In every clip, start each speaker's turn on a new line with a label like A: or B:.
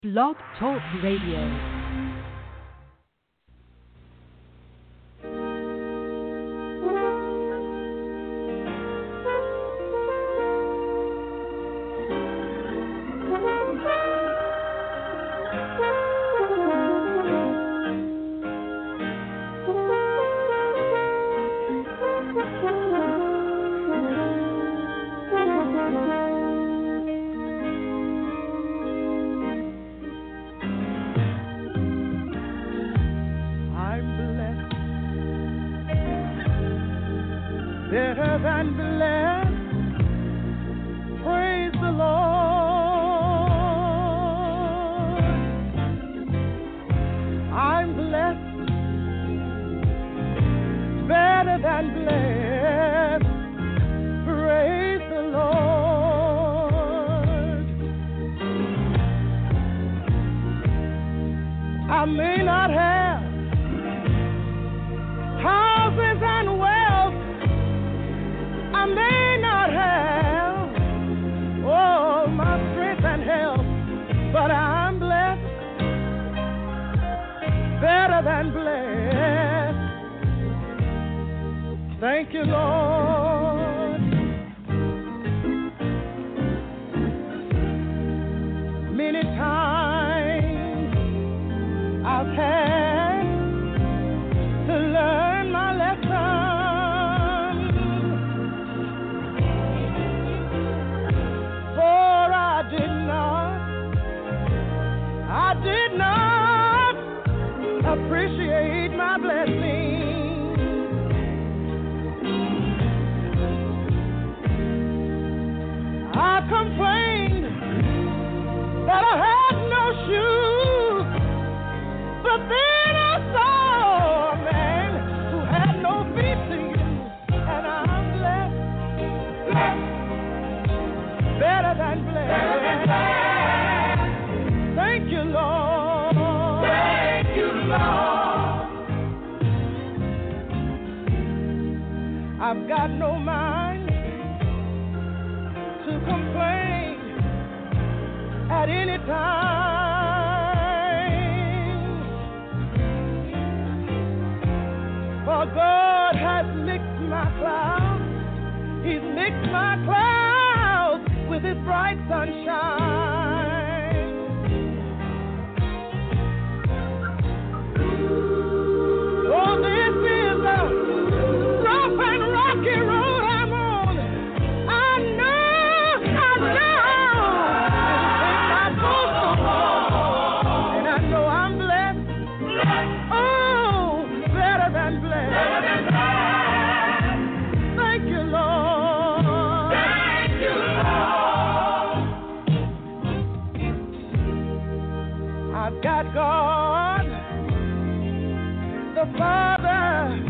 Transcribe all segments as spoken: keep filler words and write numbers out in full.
A: Blog Talk Radio.
B: I've got no mind to complain at any time, for God has mixed my clouds, He's mixed my clouds with His bright sunshine. Oh, this is a rough and rocky road I'm on. I know, I know, and I know I'm blessed. Oh, better than blessed. Thank you, Lord. Thank you, Lord. I've got God, the Father,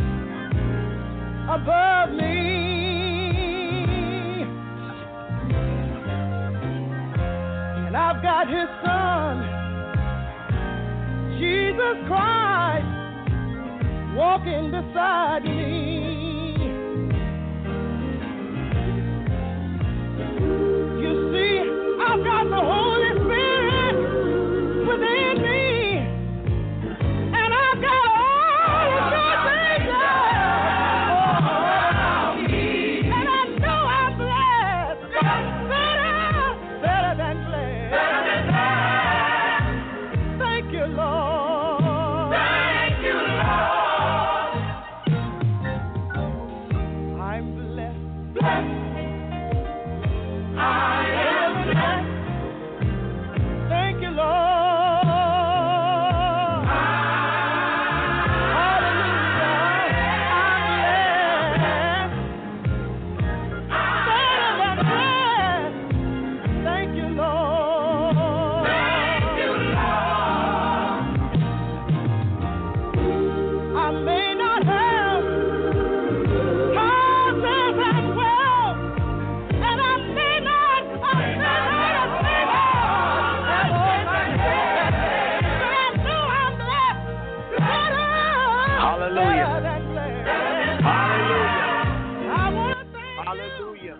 B: above me, and I've got His Son, Jesus Christ, walking beside me. You see, I've got the Holy Spirit within me, and I've got all of those things. And I know I'm blessed. Better, better than blessed. Thank you, Lord. Thank you, Lord. I'm blessed. Blessed. I am blessed. Thank you, Lord.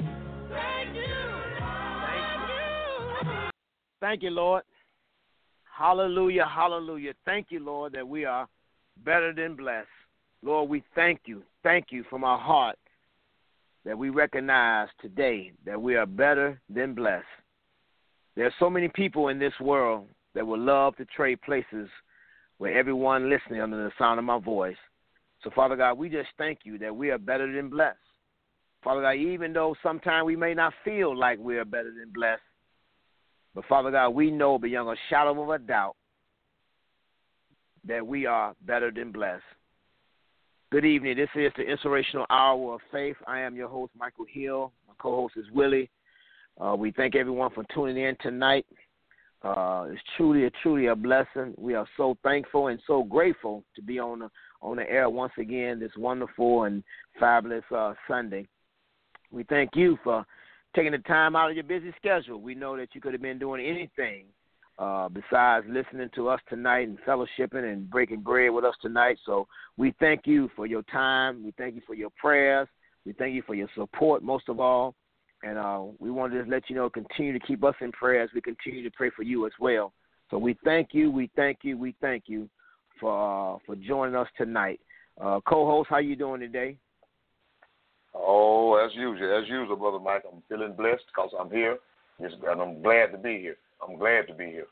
C: Thank you, Lord. Hallelujah, hallelujah. Thank you, Lord, that we are better than blessed. Lord, we thank you. Thank you from our heart that we recognize today that we are better than blessed. There are so many people in this world that would love to trade places with everyone listening under the sound of my voice. So, Father God, we just thank you that we are better than blessed. Father God, even though sometimes we may not feel like we are better than blessed, but, Father God, we know beyond a shadow of a doubt that we are better than blessed. Good evening. This is the Inspirational Hour of Faith. I am your host, Michael Hill. My co-host is Willie. Uh, we thank everyone for tuning in tonight. Uh, it's truly, truly a blessing. We are so thankful and so grateful to be on the, on the air once again this wonderful and fabulous uh, Sunday. We thank you for taking the time out of your busy schedule. We know that you could have been doing anything uh, besides listening to us tonight and fellowshipping and breaking bread with us tonight. So we thank you for your time. We thank you for your prayers. We thank you for your support, most of all. And uh, we want to just let you know, continue to keep us in prayer as we continue to pray for you as well. So we thank you, we thank you, we thank you for uh, for joining us tonight. Uh, co-host, how you doing today?
D: Oh, as usual, as usual, Brother Mike. I'm feeling blessed because I'm here, and I'm glad to be here. I'm glad to be here.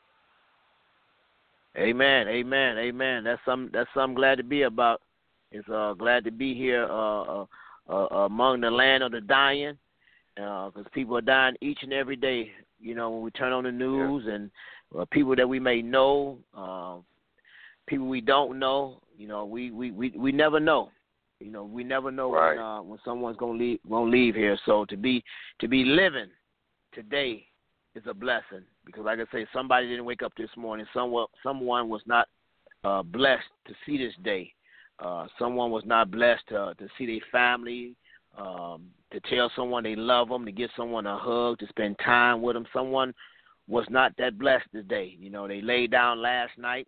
C: Amen, amen, amen. That's some. That's something glad to be about. It's uh, glad to be here uh, uh, uh, among the land of the dying, because uh, people are dying each and every day. You know, when we turn on the news, yeah. and uh, people that we may know, uh, people we don't know. You know, we, we, we, we never know. You know, we never know
D: right.
C: when uh, when someone's gonna leave gonna leave here. So to be to be living today is a blessing, because, like I say, somebody didn't wake up this morning. Someone someone was not uh, blessed to see this day. Uh, someone was not blessed to to see their family, um, to tell someone they love them, to give someone a hug, to spend time with them. Someone was not that blessed today. You know, they laid down last night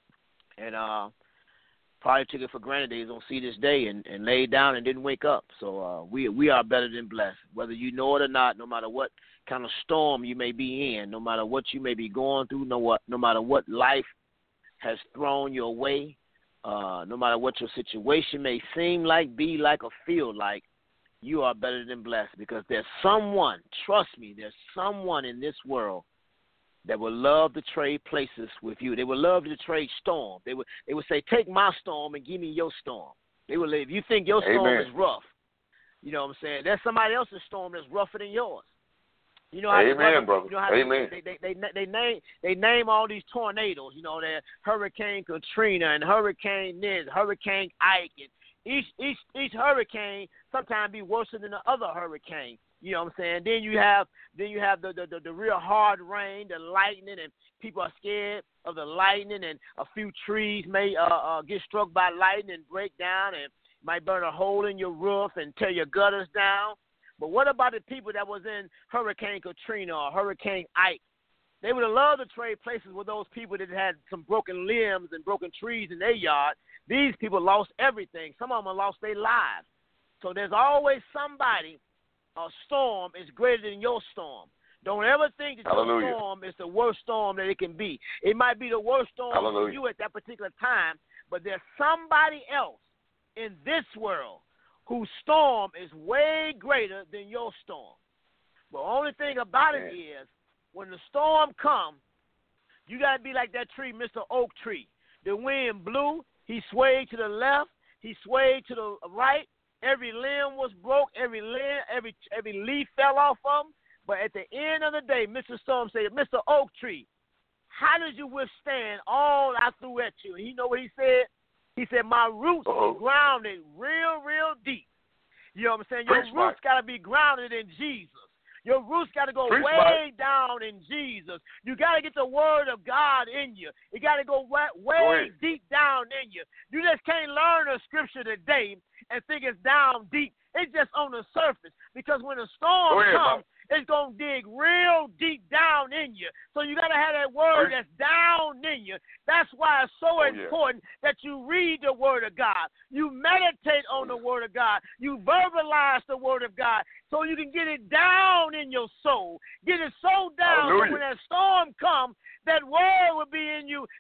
C: and uh, probably took it for granted they was going to see this day and, and laid down and didn't wake up. So uh, we we are better than blessed, whether you know it or not, no matter what kind of storm you may be in, no matter what you may be going through, no, what, no matter what life has thrown your way, uh, no matter what your situation may seem like, be like, or feel like, you are better than blessed, because there's someone, trust me, there's someone in this world that would love to trade places with you. They would love to trade storm. They would they would say, take my storm and give me your storm. They would, if you think your storm
D: Amen.
C: is rough, you know what I'm saying, there's somebody else's storm that's rougher than yours. You know how
D: Amen,
C: brother,
D: brother.
C: You know how
D: Amen.
C: They, they, they, they, they, name, they name all these tornadoes, you know, they're Hurricane Katrina and Hurricane this, Hurricane Ike, and Each each each hurricane sometimes be worse than the other hurricane. You know what I'm saying? Then you have then you have the the, the, the real hard rain, the lightning, and people are scared of the lightning, and a few trees may uh, uh, get struck by lightning and break down, and might burn a hole in your roof and tear your gutters down. But what about the people that was in Hurricane Katrina or Hurricane Ike? They would have loved to trade places with those people that had some broken limbs and broken trees in their yard. These people lost everything. Some of them lost their lives. So there's always somebody, a storm is greater than your storm. Don't ever think that
D: Hallelujah.
C: your storm is the worst storm that it can be. It might be the worst storm
D: Hallelujah.
C: for you at that particular time, but there's somebody else in this world whose storm is way greater than your storm. The only thing about it is, when the storm comes, you got to be like that tree, Mister Oak Tree. The wind blew, he swayed to the left, he swayed to the right. Every limb was broke, every limb, every every leaf fell off of him. But at the end of the day, Mister Storm said, Mister Oak Tree, how did you withstand all I threw at you? And you know what he said? He said, my roots
D: Uh-oh.
C: are grounded real, real deep. You know what I'm saying? Your
D: Preach,
C: roots got to be grounded in Jesus. Your roots got to go
D: Preach,
C: way
D: Mike.
C: down in Jesus. You got to get the word of God in you. You got to go way, way
D: go
C: deep down in you. You just can't learn a scripture today and think it's down deep. It's just on the surface, because when a storm
D: ahead,
C: comes,
D: Mike.
C: it's going to dig real deep down in you. So you got to have that word
D: Preach.
C: that's down in you. That's why it's so
D: Oh, yeah.
C: important that you read the word of God. You meditate on the word of God. You verbalize the word of God so you can get it down in your soul. Get it so down
D: Hallelujah.
C: so when that storm comes, that word will be in you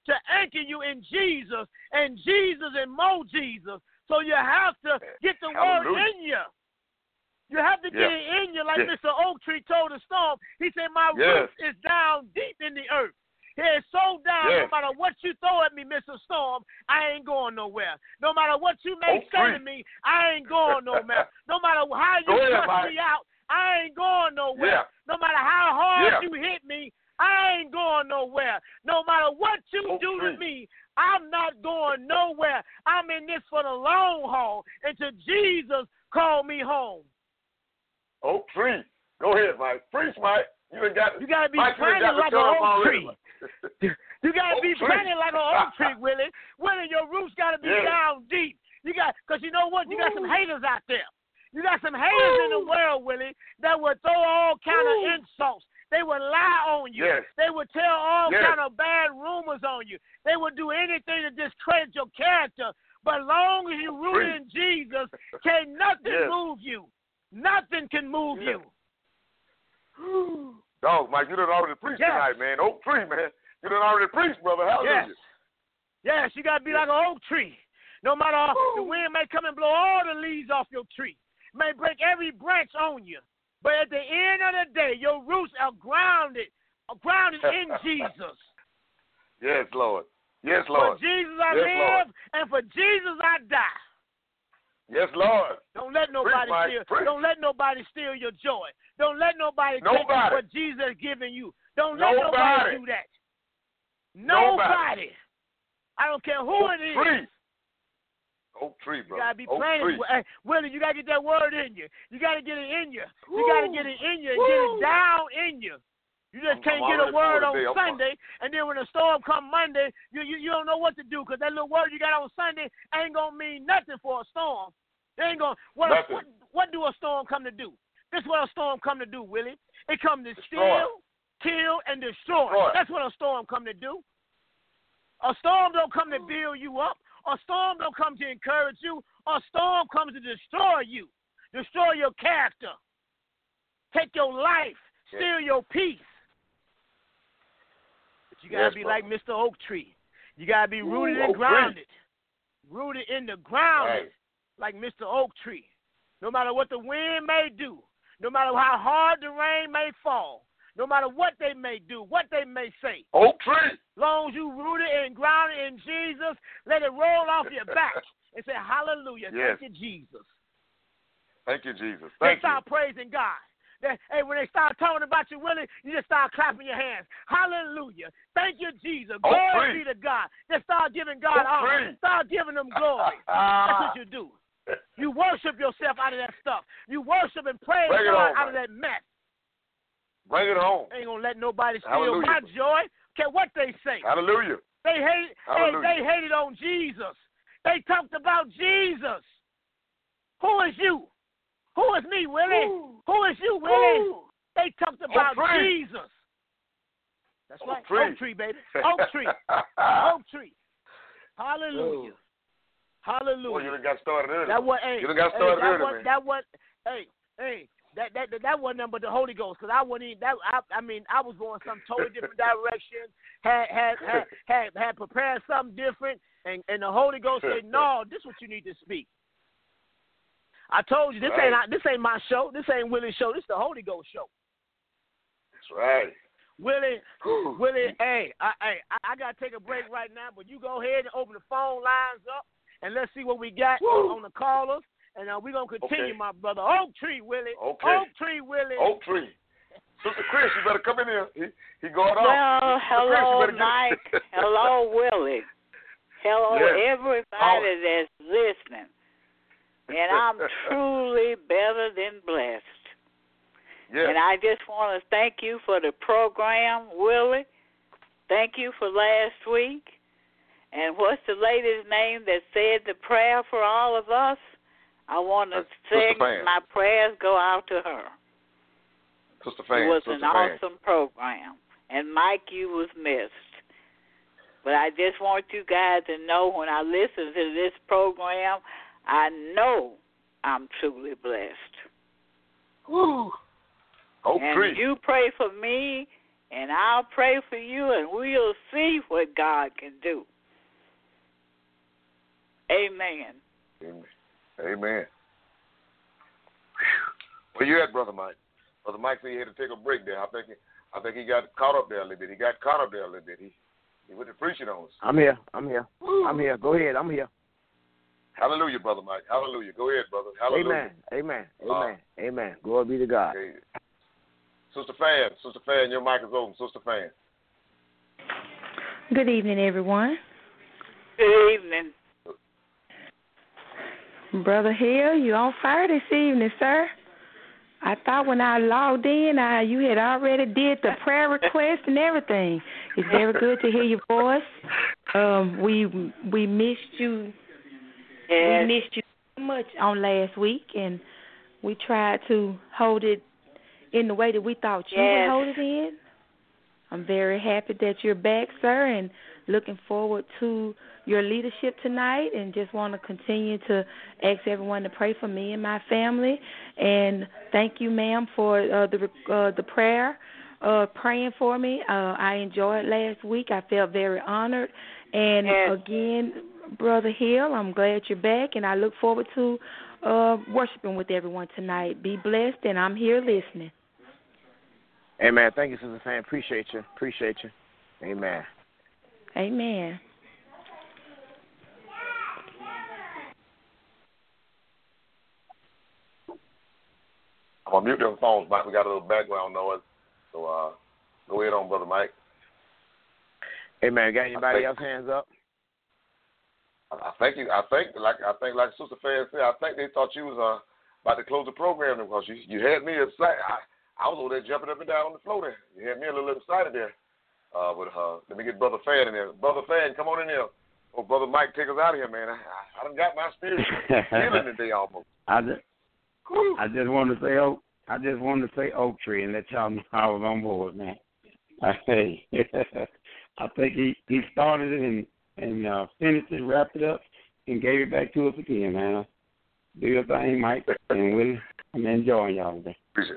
C: to anchor you in Jesus and Jesus and more Jesus. So you have to get the word in you. You have to get
D: yeah.
C: it in you, like
D: yeah.
C: Mister Oaktree told the storm. He said, my
D: yes.
C: root is down deep in the earth. It's so down,
D: yes.
C: no matter what you throw at me, Mister Storm, I ain't going nowhere. No matter what you may
D: Oak
C: say
D: tree.
C: to me, I ain't going nowhere. No matter how you
D: ahead,
C: cuss me out, I ain't going nowhere.
D: Yeah.
C: No matter how hard
D: yeah.
C: you hit me, I ain't going nowhere. No matter what you
D: Oak
C: do
D: tree.
C: to me, I'm not going nowhere. I'm in this for the long haul until Jesus called me home.
D: Oak tree. Go ahead, Mike. Preach, Mike. You done got
C: You gotta be
D: Mike,
C: planted like an oak tree. You gotta
D: oak
C: be
D: tree.
C: planted like an oak tree, Willie. Willie, your roots gotta be
D: yeah.
C: down deep. You got, cause you know what? You got
D: Woo.
C: some haters out there. You got some haters Woo. in the world, Willie, that would throw all kind Woo. of insults. They would lie on you.
D: Yes.
C: They would tell all
D: yes.
C: kind of bad rumors on you. They would do anything to discredit your character. But long as you root in Jesus, can't nothing
D: yes.
C: move you. Nothing can move
D: yes.
C: you.
D: Dog, Mike, you done already preached
C: yes.
D: tonight, man. Oak tree, man. You done already preached, brother. Hallelujah.
C: Yes. Yes, you got to be like an oak tree. No matter how, the wind may come and blow all the leaves off your tree. May break every branch on you. But at the end of the day, your roots are grounded, are grounded in Jesus.
D: Yes, Lord. Yes, Lord.
C: For Jesus I
D: yes,
C: live,
D: Lord.
C: and for Jesus I die.
D: Yes, Lord.
C: Don't let nobody
D: Preach,
C: steal. Don't let nobody steal your joy. Don't let nobody,
D: nobody.
C: take what Jesus has given you. Don't let
D: nobody,
C: nobody do that. Nobody.
D: nobody.
C: I don't care who
D: Oak
C: it is.
D: Tree. Oak tree, bro.
C: You gotta be
D: Oak
C: planted.
D: tree.
C: Hey, Willie, you gotta get that word in you. You gotta get it in you.
D: Woo.
C: You gotta get it in you and
D: Woo.
C: get it down in you. You just
D: I'm,
C: can't
D: I'm
C: get a word on
D: today.
C: Sunday, and then when the storm come Monday, you, you you don't know what to do because that little word you got on Sunday ain't gonna mean nothing for a storm. It ain't gonna. What,
D: nothing.
C: what what do a storm come to do? This is what a storm come to do, Willie. It come to
D: Destroy.
C: steal, kill, and destroy.
D: destroy.
C: That's what a storm come to do. A storm don't come to build you up. A storm don't come to encourage you. A storm comes to destroy you, destroy your character, take your life,
D: yes.
C: steal your peace. But you got to
D: yes,
C: be
D: brother.
C: like Mister Oak Tree. You got to be rooted
D: Ooh,
C: and
D: Oak
C: grounded.
D: Tree.
C: Rooted in the grounded
D: right.
C: like Mister Oak Tree. No matter what the wind may do, no matter how hard the rain may fall, no matter what they may do, what they may say.
D: Oak tree.
C: Long as you rooted and grounded in Jesus, let it roll off your back and say, hallelujah.
D: Yes.
C: Thank you, Jesus.
D: Thank you, Jesus.
C: they
D: Thank
C: start
D: you.
C: praising God. They, hey, when they start talking about you, Willie, you just start clapping your hands. Hallelujah. Thank you, Jesus.
D: Oak
C: Glory
D: tree.
C: be to God. Just start giving God
D: Oak
C: honor.
D: tree.
C: Start giving them glory. That's what you do. You worship yourself out of that stuff. You worship and praise
D: Bring it
C: God
D: on,
C: out of
D: man.
C: that mess.
D: Bring it home.
C: Ain't gonna let nobody steal
D: Hallelujah.
C: my joy. Care what they say.
D: Hallelujah.
C: They hate. Hey, they hated on Jesus. They talked about Jesus. Who is you? Who is me, Willie?
D: Ooh.
C: Who is you, Willie?
D: Ooh.
C: They talked about
D: Oak tree.
C: Jesus. That's
D: Oak
C: right.
D: tree.
C: Oak tree, baby. Oak tree. Oak tree. Hallelujah.
D: Ooh.
C: Hallelujah.
D: Well, you done got started early.
C: That what? Hey,
D: you done got
C: hey,
D: started
C: that
D: early,
C: what,
D: man.
C: That what? Hey, hey. That that that, that wasn't nothing but the Holy Ghost, because I wouldn't even. That I I mean I was going some totally different direction. Had had had had had prepared something different, and and the Holy Ghost said, "No, this is what you need to speak." I told you this
D: right.
C: ain't this ain't my show. This ain't Willie's show. This is the Holy Ghost show.
D: That's right.
C: Willie, Willie, hey, I, hey, I, I gotta take a break right now, but you go ahead and open the phone lines up, and let's see what we got
D: Woo.
C: on the callers. And uh, we're going to continue,
D: okay.
C: my brother. Oak Tree, Willie.
D: Okay.
C: Oak Tree, Willie.
D: Oak Tree. Sister Chris, you better come in here. He, he going
E: well,
D: off.
E: Well, hello, Mike. Hello, Willie. Hello,
D: yes.
E: everybody
D: oh.
E: that's listening. And I'm truly better than blessed.
D: Yes.
E: And I just want to thank you for the program, Willie. Thank you for last week. And what's the lady's name that said the prayer for all of us? I want to sing my prayers go out to her.
D: Sister Fan.
E: It was
D: Sister
E: an
D: Fan.
E: awesome program. And, Mike, you was missed. But I just want you guys to know when I listen to this program, I know I'm truly blessed.
D: Woo. Oak
E: and
D: Tree.
E: you pray for me and I'll pray for you, and we'll see what God can do. Amen.
D: Amen. Amen. Where you at, Brother Mike? Brother Mike said he had to take a break there. I think he, I think he got caught up there a little bit. He got caught up there a little bit. He, he went to preaching on us.
C: I'm here. I'm here. Woo. I'm here. Go ahead. I'm here.
D: Hallelujah, Brother Mike. Hallelujah. Go ahead, brother. Hallelujah.
C: Amen. Amen. Amen. Uh, Amen. Glory be to God.
D: Okay. Sister Fan, Sister Fan, your mic is open. Sister Fan.
F: Good evening, everyone.
E: Good evening.
F: Brother Hill, you on fire this evening, sir. I thought when I logged in, I, you had already did the prayer request and everything. It's very good to hear your voice. Um, we we missed you.
E: Yes.
F: We missed you so much on last week, and we tried to hold it in the way that we thought you
E: yes.
F: would hold it in. I'm very happy that you're back, sir, and looking forward to your leadership tonight, and just want to continue to ask everyone to pray for me and my family. And thank you, ma'am, for uh, the uh, the prayer, uh, praying for me. Uh, I enjoyed last week. I felt very honored. And
E: yes.
F: again, Brother Hill, I'm glad you're back, and I look forward to uh, worshiping with everyone tonight. Be blessed, and I'm here listening.
C: Amen. Thank you, Sister Fan. Appreciate you. Appreciate you. Amen.
F: Amen.
D: I'm going to mute them phones, Mike. We got a little background noise. So uh, go ahead on, Brother Mike.
C: Amen. Got anybody
D: think,
C: else hands up?
D: I think, I think, like I think, like Sister Fan said, I think they thought you was uh, about to close the program because you, you had me excited. I, I was over there jumping up and down on the floor there. You had me a little excited there. Uh, but uh, let me get Brother Fan in there. Brother Fan, come on in there. Oh, Brother Mike, take us out of here, man. I, I, I done got my spirit feeling today almost.
G: I just, I just wanted to say oak. I just wanted to say Oak Tree and let y'all know I was on board, man. I say, I think he, he started it and and uh, finished it, wrapped it up, and gave it back to us again, man. Do your thing, Mike, and we'll, I'm enjoying y'all today.
D: Appreciate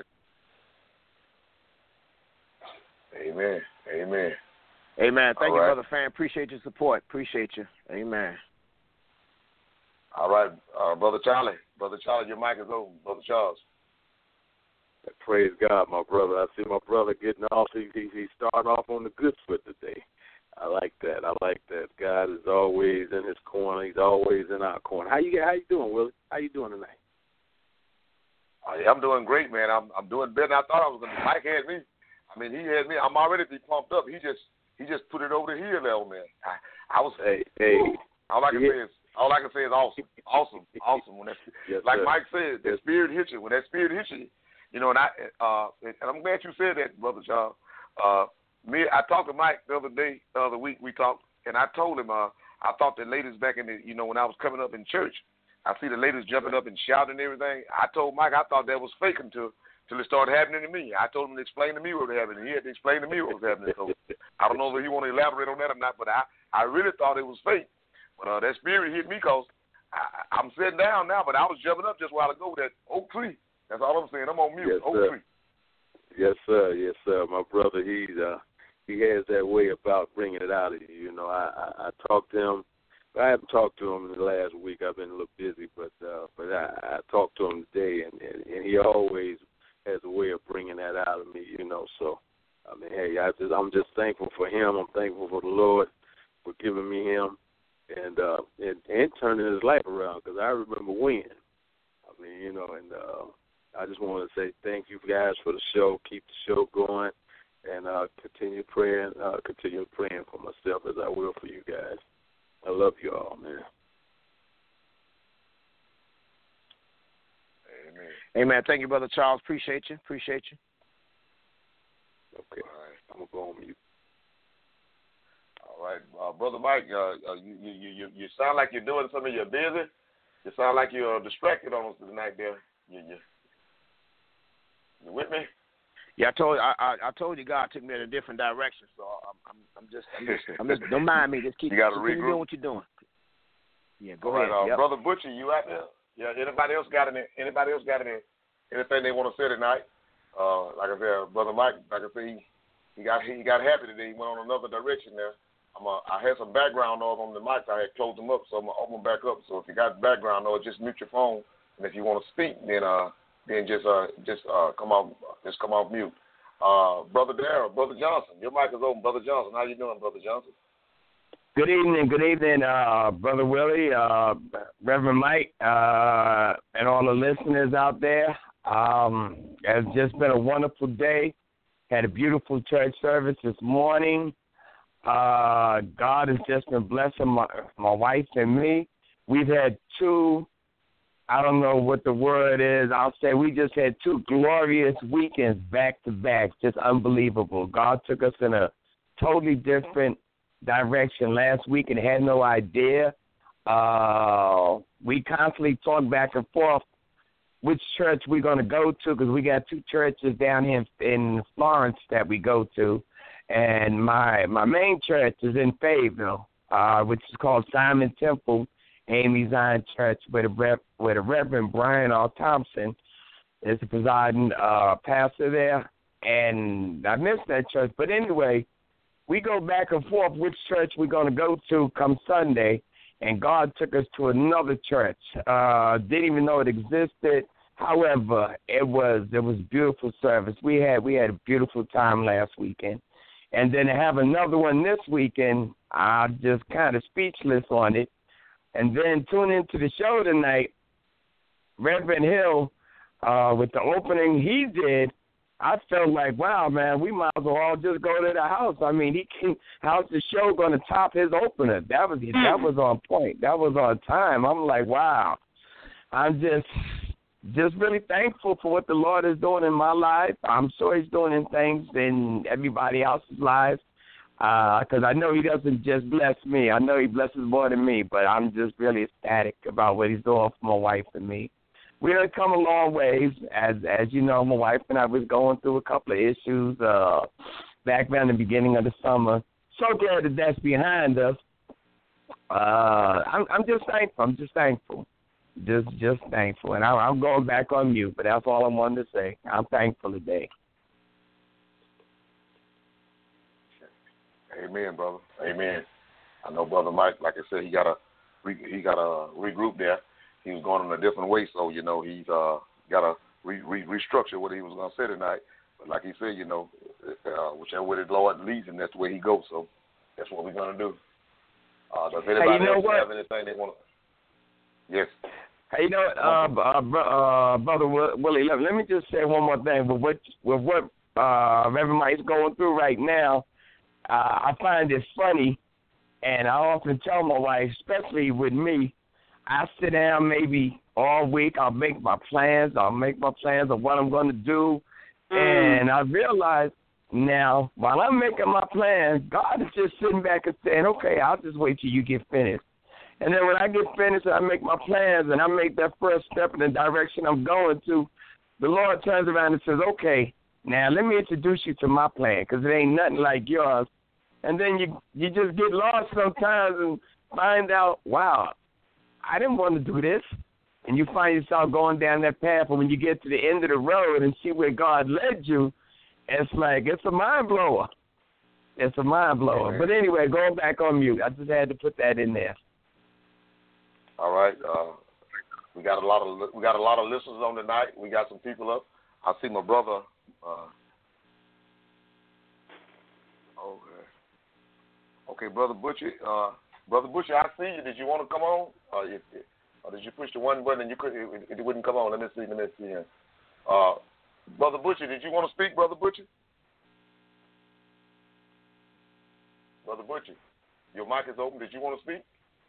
D: it. Amen. Amen.
C: Amen. Thank
D: All
C: you,
D: right.
C: Brother Fan. Appreciate your support. Appreciate you. Amen.
D: All right, uh, Brother Charlie. Brother Charlie, your mic is open. Brother Charles.
H: Praise God, my brother. I see my brother getting off. He, he, he starting off on the good foot today. I like that. I like that. God is always in his corner. He's always in our corner. How you how you doing, Willie? How you doing tonight?
D: Uh, yeah, I'm doing great, man. I'm I'm doing better than I thought I was going to. Mike had me. I mean, he had me. I'm already be pumped up. He just he just put it over the hill level, man. I, I was.
H: Hey, hey.
D: All I can
H: yeah.
D: say is all I can say is awesome, awesome, awesome. When that,
H: yes,
D: like
H: sir.
D: Mike said, that spirit hits you. When that spirit hits you, you know. And I uh, and I'm glad you said that, Brother Charles. Uh, me, I talked to Mike the other day, the other week. We talked, and I told him uh, I thought the ladies back in the, you know, when I was coming up in church, I see the ladies jumping up and shouting and everything. I told Mike I thought that was fake until till it started happening to me. I told him to explain to me what was happening. He had to explain to me what was happening. So I don't know if he want to elaborate on that or not, but I, I really thought it was fake. But uh, that spirit hit me because I, I'm sitting down now, but I was jumping up just a while ago. That oak tree. That's all I'm saying. I'm on mute.
H: Yes,
D: oak
H: sir.
D: tree.
H: Yes, sir. Yes, sir. My brother, he's uh, he has that way about bringing it out of you. You know, I, I, I talked to him. I haven't talked to him in the last week. I've been a little busy, but uh, but I, I talked to him today, and, and, and he always has a way of bringing that out of me. You know, so I mean, hey, I just I'm just thankful for him. I'm thankful for the Lord for giving me him and uh, and, and turning his life around. Because I remember when. I mean, you know, and uh, I just want to say thank you guys for the show. Keep the show going, and uh, continue praying. Uh, continue praying for myself as I will for you guys. I love you all, man.
D: Amen.
C: Amen. Thank you, Brother Charles. Appreciate you. Appreciate you.
H: Okay. All right. I'm going to go on mute.
D: All right. Uh, Brother Mike, uh, uh, you, you, you, you sound like you're doing something. You're busy. You sound like you're distracted on us tonight there. You, you, you with me?
C: Yeah, I told I, I I told you God took me in a different direction, so I'm I'm, I'm just I'm just I'm just don't mind me. Just keep,
D: you gotta
C: keep doing
D: regroup.
C: what you're doing. Yeah, go
D: All
C: ahead.
D: right, uh,
C: Yep.
D: Brother Butcher, you out there? Yeah. Anybody else got any? Anybody else got any? Anything they want to say tonight? Uh, like I said, Brother Mike, like I said, he, he got he got happy today. He went on another direction there. I'm a, I had some background noise on the mic. I had closed them up, so I'm gonna open them back up. So if you got background noise, just mute your phone. And if you want to speak, then uh then just uh just uh come off just come off mute. Uh, Brother Darrell, Brother Johnson, your mic is open. Brother Johnson, how you doing, Brother Johnson?
G: Good evening, good evening, uh, Brother Willie, uh, Reverend Mike, uh, and all the listeners out there. Um, it's just been a wonderful day. Had a beautiful church service this morning. Uh, God has just been blessing my, my wife and me. We've had two, I don't know what the word is, I'll say we just had two glorious weekends back to back, just unbelievable. God took us in a totally different direction last week and had no idea. Uh, we constantly talk back and forth which church we're going to go to because we got two churches down here in, in Florence that we go to. And my my main church is in Fayetteville, uh, which is called Simon Temple Amy Zion Church, where the, Rep, where the Reverend Brian R. Thompson is the presiding uh, pastor there. And I miss that church. But anyway, we go back and forth which church we're going to go to come Sunday. And God took us to another church. Uh, didn't even know it existed. However, it was it was a beautiful service. We had we had a beautiful time last weekend. And then to have another one this weekend, I'm just kind of speechless on it. And then tune into the show tonight, Reverend Hill, uh, with the opening he did, I felt like, wow, man, we might as well all just go to the house. I mean, he can, how's the show going to top his opener? That was that was on point. That was on time. I'm like, wow. I'm just just really thankful for what the Lord is doing in my life. I'm sure he's doing in things in everybody else's lives because uh, I know he doesn't just bless me. I know he blesses more than me, but I'm just really ecstatic about what he's doing for my wife and me. We have come a long ways. As as you know, my wife and I was going through a couple of issues uh, back around the beginning of the summer. So glad that that's behind us. Uh, I'm, I'm just thankful. I'm just thankful. Just just thankful. And I, I'm going back on mute, but that's all I wanted to say. I'm thankful today.
D: Amen, brother. Amen. I know Brother Mike, like I said, he got a he got a regroup there. He was going in a different way, so, you know, he's uh, got to re- re- restructure what he was going to say tonight. But like he said, you know, uh, whichever way the Lord leads him, that's the way he goes. So that's what we're going to do. Uh, does anybody
G: hey, you know
D: else
G: what?
D: have anything they want to? Yes.
G: Hey, you know what, uh, uh, uh, Brother Willie, let, let me just say one more thing. With what, with what uh, Reverend Mike's going through right now, uh, I find it funny, and I often tell my wife, especially with me, I sit down maybe all week. I'll make my plans. I'll make my plans of what I'm going to do. Mm. And I realize now, while I'm making my plans, God is just sitting back and saying, okay, I'll just wait till you get finished. And then when I get finished and I make my plans and I make that first step in the direction I'm going to, the Lord turns around and says, okay, now let me introduce you to my plan because it ain't nothing like yours. And then you you just get lost sometimes and find out, wow, I didn't want to do this. And you find yourself going down that path, and when you get to the end of the road and see where God led you, it's like, it's a mind blower. It's a mind blower. Right. But anyway, going back on mute, I just had to put that in there.
D: All right. Uh, we got a lot of we got a lot of listeners on tonight. We got some people up. I see my brother. Uh, okay. Okay, Brother Butcher. Uh, Brother Butcher, I see you. Did you want to come on? Uh, if, or did you push the one button and you couldn't? It, it wouldn't come on. Let me see. Let me see. Uh, Brother Butcher, did you want to speak, Brother Butcher? Brother Butcher, your mic is open. Did you want to speak?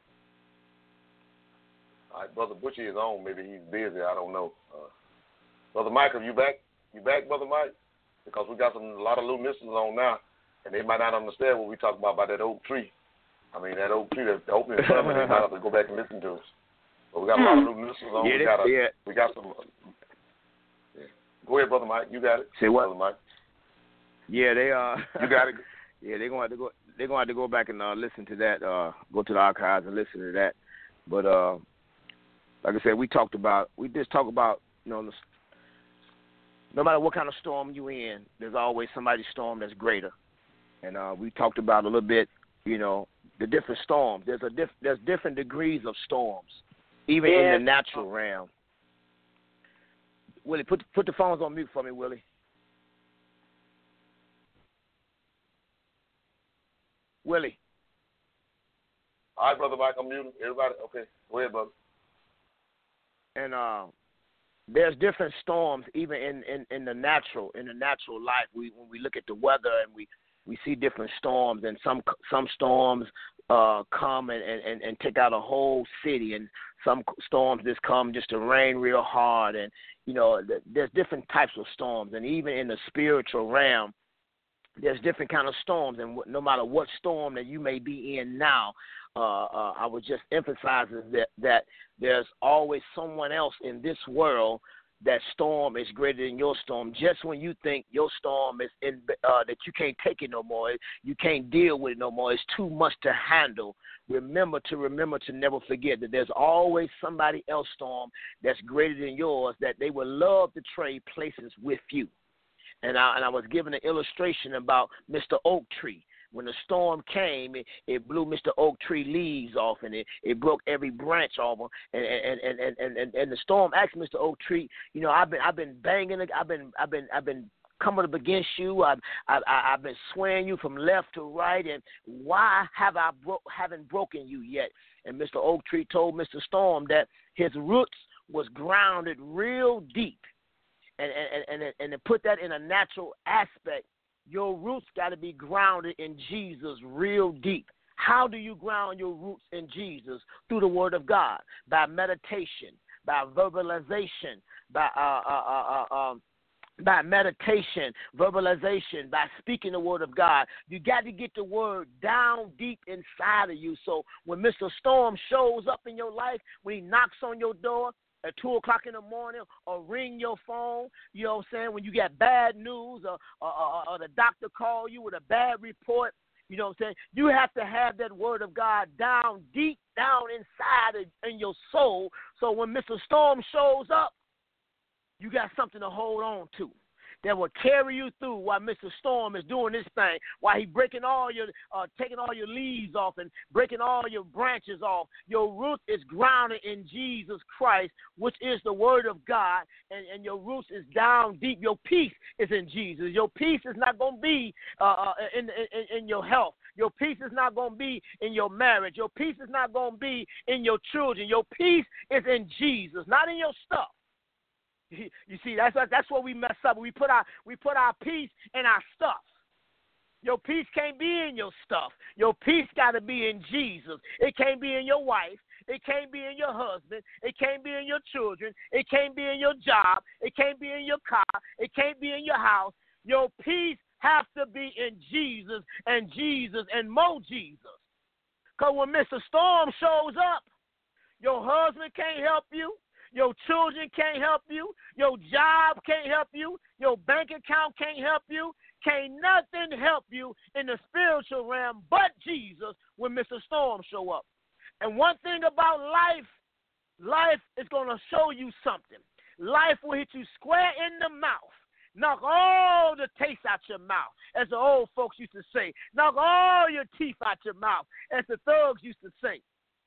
D: All right, Brother Butcher is on. Maybe he's busy. I don't know. Uh, Brother Mike, are you back? You back, Brother Mike? Because we got some a lot of little listeners on now, and they might not understand what we talk about about that oak tree. I mean, that oak tree, the opening sermon, they might have to go back and listen to us. But we got a lot of little listeners on.
G: Yeah,
D: we got a,
G: yeah.
D: we got some. Uh, yeah. Go ahead, Brother Mike. You got it.
C: Say what?
D: Brother Mike.
C: Yeah, they uh.
D: You got it.
C: Yeah, they're gonna have to go. They're gonna have to go back and uh, listen to that. Uh, go to the archives and listen to that. But uh, like I said, we talked about. We just talked about. You know, no matter what kind of storm you're in, there's always somebody's storm that's greater. And uh, we talked about a little bit, you know, the different storms. There's a diff- there's different degrees of storms, even
E: yes.
C: in the natural realm. Willie, put put the phones on mute for me, Willie. Willie.
D: All right, Brother Mike, I'm muting. Everybody, okay. Go ahead, brother.
C: And uh, there's different storms, even in, in, in the natural in the natural life. We when we look at the weather and we, we see different storms, and some some storms uh, come and, and, and take out a whole city, and some storms just come just to rain real hard, and you know there's different types of storms, and even in the spiritual realm, there's different kind of storms, and no matter what storm that you may be in now, uh, uh, I was just emphasizing that, that there's always someone else in this world that storm is greater than your storm. Just when you think your storm is in, uh, that you can't take it no more, you can't deal with it no more, it's too much to handle. Remember to remember to never forget that there's always somebody else's storm that's greater than yours, that they would love to trade places with you. And I, and I was given an illustration about Mister Oak Tree. When the storm came, it, it blew Mister Oak Tree leaves off, and it, it broke every branch off him. And and, and, and, and, and and the storm asked Mister Oak Tree, you know, I've been I've been banging it, I've been I've been I've been coming up against you. I've I've, I've been swaying you from left to right, and why have I bro- haven't broken you yet? And Mister Oak Tree told Mister Storm that his roots was grounded real deep. And, and and and to put that in a natural aspect, your roots got to be grounded in Jesus real deep. How do you ground your roots in Jesus? Through the Word of God, by meditation, by verbalization, by uh, uh, uh, um, by meditation, verbalization, by speaking the Word of God. You got to get the Word down deep inside of you. So when Mister Storm shows up in your life, when he knocks on your door at two o'clock in the morning, or ring your phone, you know what I'm saying, when you get bad news, or, or, or, or the doctor call you with a bad report, you know what I'm saying, you have to have that Word of God down deep, down inside of, in your soul, so when Mister Storm shows up, you got something to hold on to that will carry you through while Mister Storm is doing this thing, while he breaking all your, uh, taking all your leaves off and breaking all your branches off. Your root is grounded in Jesus Christ, which is the Word of God, and, and your roots is down deep. Your peace is in Jesus. Your peace is not going to be uh, in, in, in your health. Your peace is not going to be in your marriage. Your peace is not going to be in your children. Your peace is in Jesus, not in your stuff. You see, that's that's where we mess up. We put our we put our peace in our stuff. Your peace can't be in your stuff. Your peace got to be in Jesus. It can't be in your wife. It can't be in your husband. It can't be in your children. It can't be in your job. It can't be in your car. It can't be in your house. Your peace has to be in Jesus and Jesus and more Jesus. Because when Mister Storm shows up, your husband can't help you. Your children can't help you. Your job can't help you. Your bank account can't help you. Can't nothing help you in the spiritual realm but Jesus when Mister Storm show up. And one thing about life, life is going to show you something. Life will hit you square in the mouth. Knock all the taste out your mouth, as the old folks used to say. Knock all your teeth out your mouth, as the thugs used to say.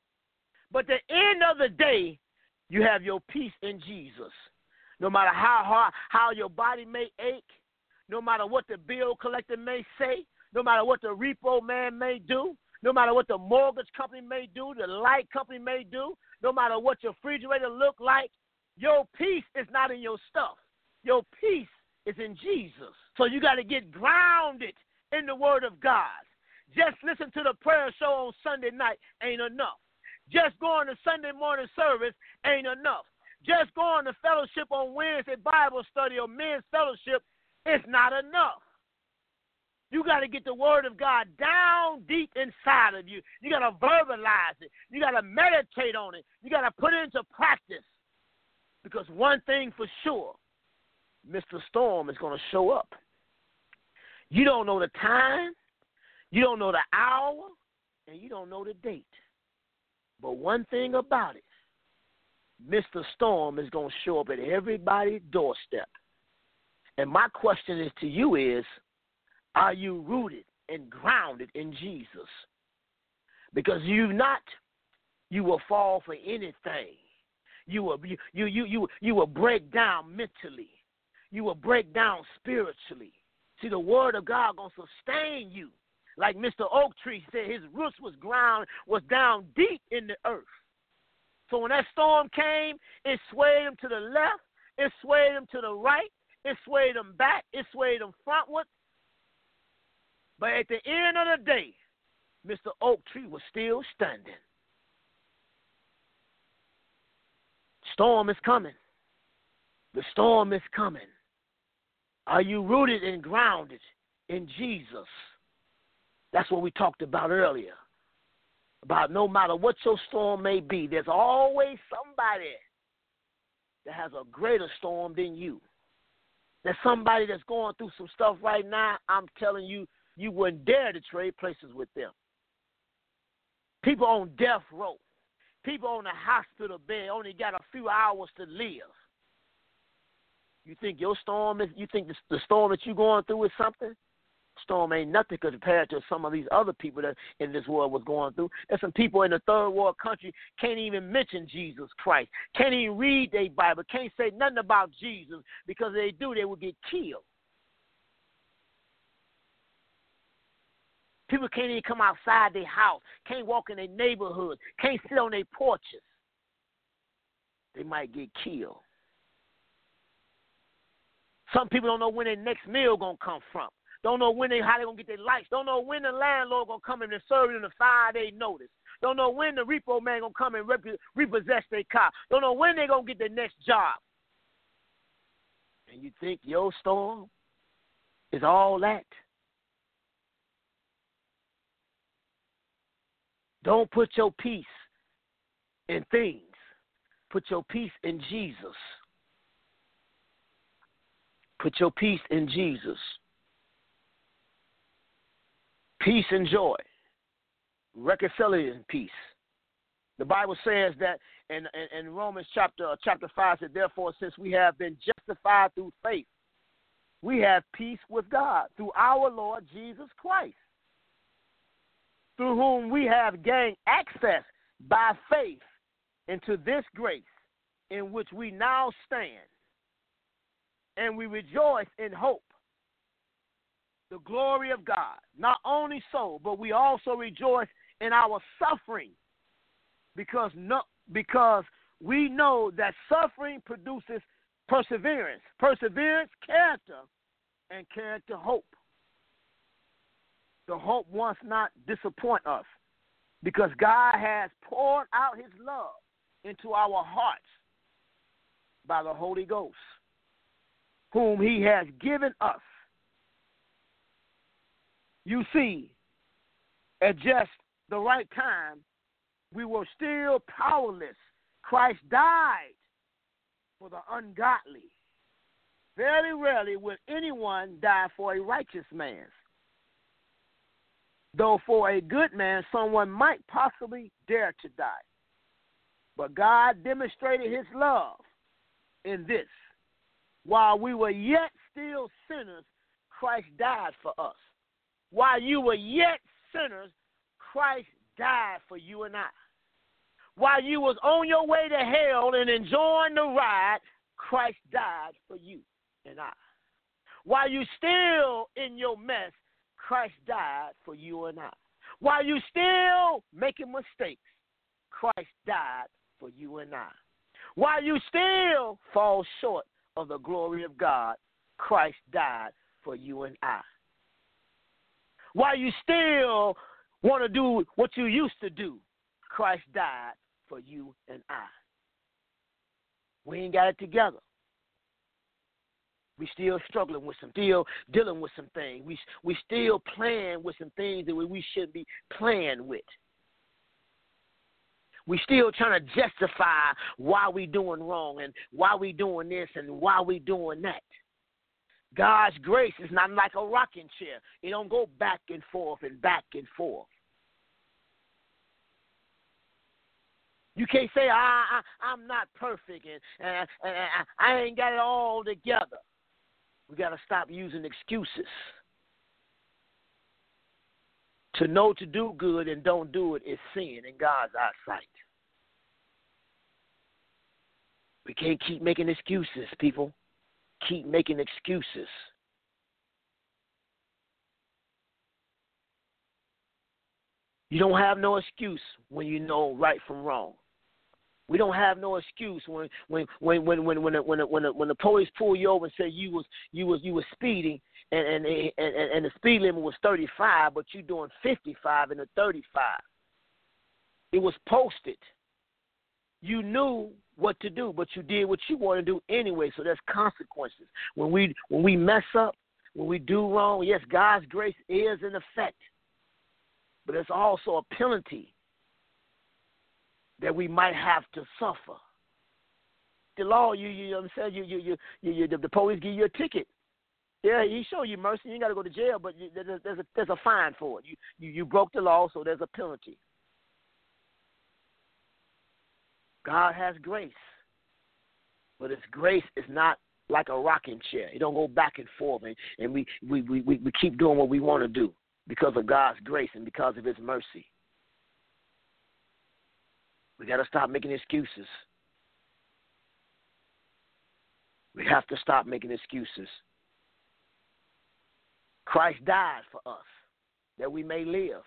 C: But at the end of the day, you have your peace in Jesus. No matter how hard, how your body may ache, no matter what the bill collector may say, no matter what the repo man may do, no matter what the mortgage company may do, the light company may do, no matter what your refrigerator look like, your peace is not in your stuff. Your peace is in Jesus. So you got to get grounded in the Word of God. Just listen to the prayer show on Sunday night ain't enough. Just going to Sunday morning service ain't enough. Just going to fellowship on Wednesday Bible study or men's fellowship is not enough. You got to get the Word of God down deep inside of you. You got to verbalize it. You got to meditate on it. You got to put it into practice. Because one thing for sure, Mister Storm is going to show up. You don't know the time, you don't know the hour, and you don't know the date. But one thing about it, Mister Storm is going to show up at everybody's doorstep. And my question is to you is, are you rooted and grounded in Jesus? Because you not, you will fall for anything. You will you you you you, you will break down mentally. You will break down spiritually. See, the word of God gonna sustain you. Like Mister Oak Tree said, his roots was ground was down deep in the earth. So when that storm came, it swayed him to the left, it swayed him to the right, it swayed him back, it swayed him frontward. But at the end of the day, Mister Oak Tree was still standing. Storm is coming. The storm is coming. Are you rooted and grounded in Jesus? That's what we talked about earlier. About no matter what your storm may be, there's always somebody that has a greater storm than you. There's somebody that's going through some stuff right now. I'm telling you, you wouldn't dare to trade places with them. People on death row. People on the hospital bed only got a few hours to live. You think your storm is, you think the, the storm that you're going through is something? Storm ain't nothing compared to some of these other people that in this world was going through. There's some people in the third world country can't even mention Jesus Christ, can't even read their Bible, can't say nothing about Jesus, because if they do, they will get killed. People can't even come outside their house, can't walk in their neighborhood, can't sit on their porches. They might get killed. Some people don't know when their next meal going to come from. Don't know when they how they going to get their lights. Don't know when the landlord going to come in and serve them a five-day notice. Don't know when the repo man going to come and rep- repossess their car. Don't know when they going to get their next job. And you think your storm is all that? Don't put your peace in things. Put your peace in Jesus. Put your peace in Jesus. Peace and joy. Reconciliation peace. The Bible says that in, in, in Romans chapter chapter five, said, therefore, since we have been justified through faith, we have peace with God through our Lord Jesus Christ, through whom we have gained access by faith into this grace in which we now stand. And we rejoice in hope, the glory of God. Not only so, but we also rejoice in our suffering, because no, because we know that suffering produces perseverance. Perseverance, character, and character, hope. The hope wants not disappoint us, because God has poured out his love into our hearts by the Holy Ghost, whom he has given us. You see, at just the right time, we were still powerless. Christ died for the ungodly. Very rarely will anyone die for a righteous man, though for a good man someone might possibly dare to die. But God demonstrated his love in this. While we were yet still sinners, Christ died for us. While you were yet sinners, Christ died for you and I. While you was on your way to hell and enjoying the ride, Christ died for you and I. While you still in your mess, Christ died for you and I. While you still making mistakes, Christ died for you and I. While you still fall short of the glory of God, Christ died for you and I. While you still want to do what you used to do, Christ died for you and I. We ain't got it together. We still struggling with some, still dealing with some things. We we still playing with some things that we shouldn't be playing with. We still trying to justify why we doing wrong and why we doing this and why we doing that. God's grace is not like a rocking chair. It don't go back and forth and back and forth. You can't say, I, I, I'm not perfect and, and, and I, I ain't got it all together. We got to stop using excuses. To know to do good and don't do it is sin in God's eyesight. We can't keep making excuses, people. Keep making excuses. You don't have no excuse when you know right from wrong. We don't have no excuse when when when when when when the, when the, when the, when the police pull you over and say you was you was you was speeding and and and, and the speed limit was thirty-five, but you doing fifty-five and a thirty-five. It was posted. You knew what to do, but you did what you want to do anyway. So there's consequences when we when we mess up, when we do wrong. Yes, God's grace is in effect, but it's also a penalty that we might have to suffer. The law, you you, you know what I'm saying, you you you, you, you the, the police give you a ticket. Yeah, he show you mercy. You got to go to jail, but you, there's, a, there's a there's a fine for it. You, you you broke the law, so there's a penalty. God has grace, but His grace is not like a rocking chair. It don't go back and forth, and, and we, we, we, we keep doing what we want to do because of God's grace and because of His mercy. We got to stop making excuses. We have to stop making excuses. Christ died for us that we may live.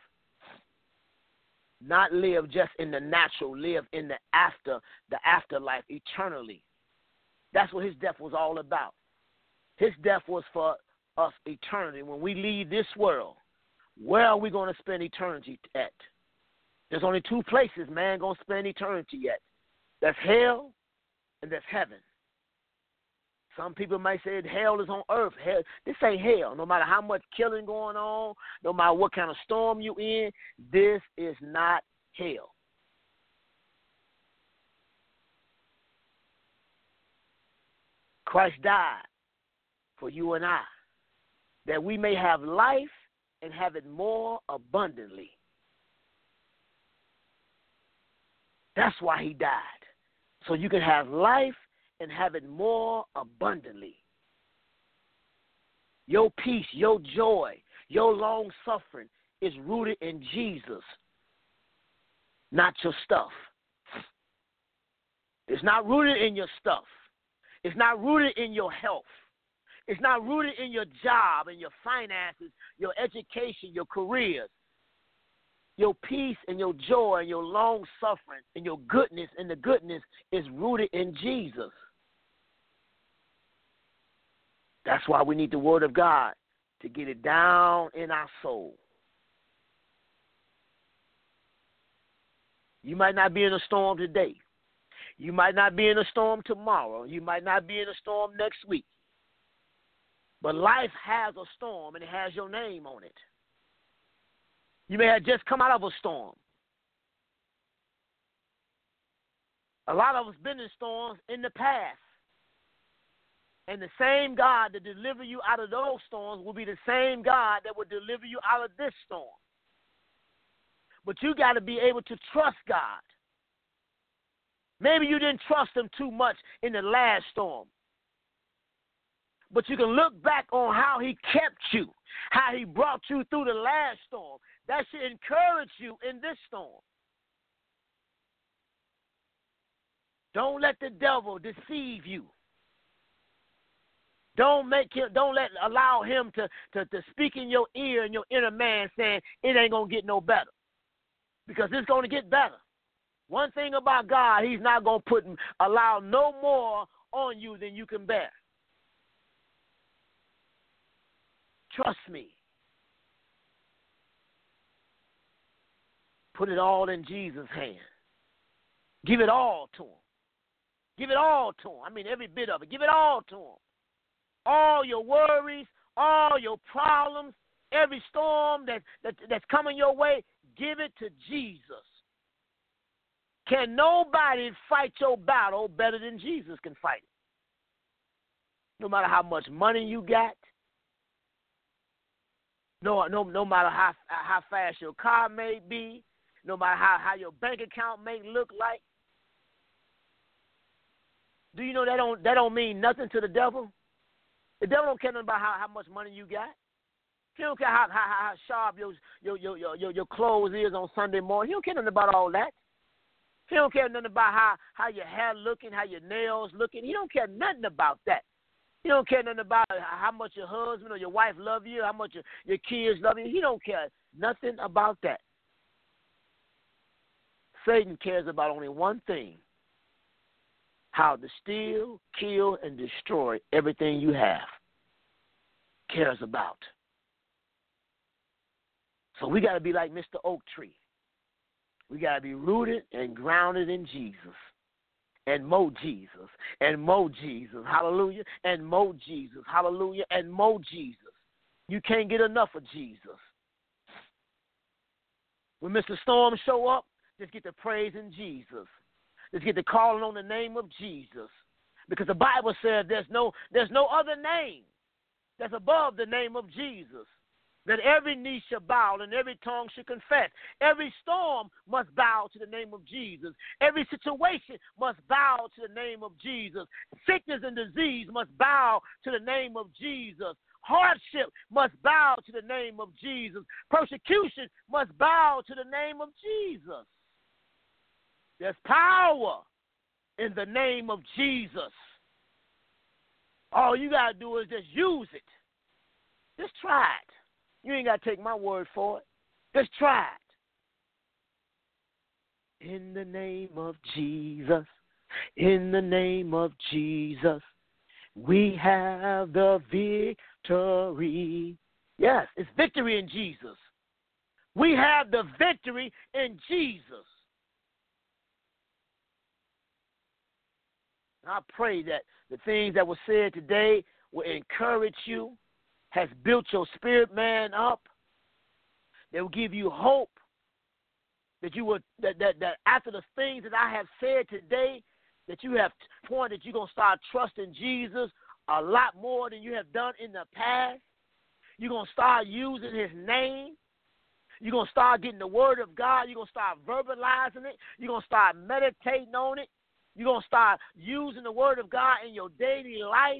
C: Not live just in the natural, live in the after, the afterlife eternally. That's what His death was all about. His death was for us eternity. When we leave this world, where are we going to spend eternity at? There's only two places man going to spend eternity at. That's hell and that's heaven. Some people might say hell is on earth. Hell, this ain't hell. No matter how much killing going on, no matter what kind of storm you in, this is not hell. Christ died for you and I, that we may have life and have it more abundantly. That's why He died, so you can have life and have it more abundantly. Your peace, your joy, your long suffering is rooted in Jesus, not your stuff. It's not rooted in your stuff. It's not rooted in your health. It's not rooted in your job and your finances, your education, your careers. Your peace and your joy and your long suffering and your goodness and the goodness is rooted in Jesus. That's why we need the Word of God to get it down in our soul. You might not be in a storm today. You might not be in a storm tomorrow. You might not be in a storm next week. But life has a storm and it has your name on it. You may have just come out of a storm. A lot of us been in storms in the past. And the same God that delivered you out of those storms will be the same God that will deliver you out of this storm. But you got to be able to trust God. Maybe you didn't trust Him too much in the last storm. But you can look back on how He kept you, how He brought you through the last storm. That should encourage you in this storm. Don't let the devil deceive you. Don't make him. Don't let allow him to, to, to speak in your ear and your inner man saying it ain't gonna get no better, because it's gonna get better. One thing about God, He's not gonna put allow no more on you than you can bear. Trust me. Put it all in Jesus' hand. Give it all to Him. Give it all to Him. I mean, every bit of it. Give it all to Him. All your worries, all your problems, every storm that, that that's coming your way, give it to Jesus. Can nobody fight your battle better than Jesus can fight it? No matter how much money you got, no, no, no matter how how fast your car may be, no matter how, how your bank account may look like. Do you know that don't that don't mean nothing to the devil? The devil don't care nothing about how, how much money you got. He don't care how, how, how sharp your, your, your, your, your clothes is on Sunday morning. He don't care nothing about all that. He don't care nothing about how, how your hair looking, how your nails looking. He don't care nothing about that. He don't care nothing about how much your husband or your wife love you, how much your, your kids love you. He don't care nothing about that. Satan cares about only one thing: how to steal, kill, and destroy everything you have. Cares about. So we got to be like Mister Oak Tree. We got to be rooted and grounded in Jesus. And more Jesus. And more Jesus. Hallelujah. And more Jesus. Hallelujah. And more Jesus. You can't get enough of Jesus. When Mister Storm show up, just get to praising Jesus. Just get to calling on the name of Jesus. Because the Bible says there's no, there's no other name that's above the name of Jesus. That every knee shall bow and every tongue shall confess. Every storm must bow to the name of Jesus. Every situation must bow to the name of Jesus. Sickness and disease must bow to the name of Jesus. Hardship must bow to the name of Jesus. Persecution must bow to the name of Jesus. There's power in the name of Jesus. All you got to do is just use it. Just try it. You ain't got to take my word for it. Just try it. In the name of Jesus, in the name of Jesus, we have the victory. Yes, it's victory in Jesus. We have the victory in Jesus. I pray that the things that were said today will encourage you, has built your spirit man up. They will give you hope that you would that, that, that after the things that I have said today, that you have pointed, you're going to start trusting Jesus a lot more than you have done in the past. You're going to start using his name. You're going to start getting the word of God. You're going to start verbalizing it. You're going to start meditating on it. You're going to start using the word of God in your daily life.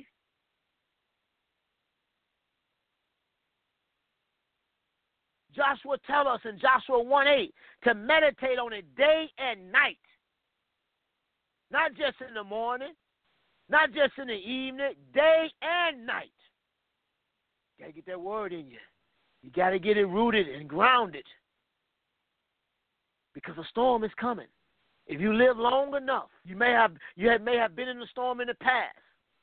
C: Joshua tells us in Joshua one eight to meditate on it day and night. Not just in the morning, not just in the evening, day and night. You got to get that word in you. You got to get it rooted and grounded. Because a storm is coming. If you live long enough, you may have you have, may have been in the storm in the past.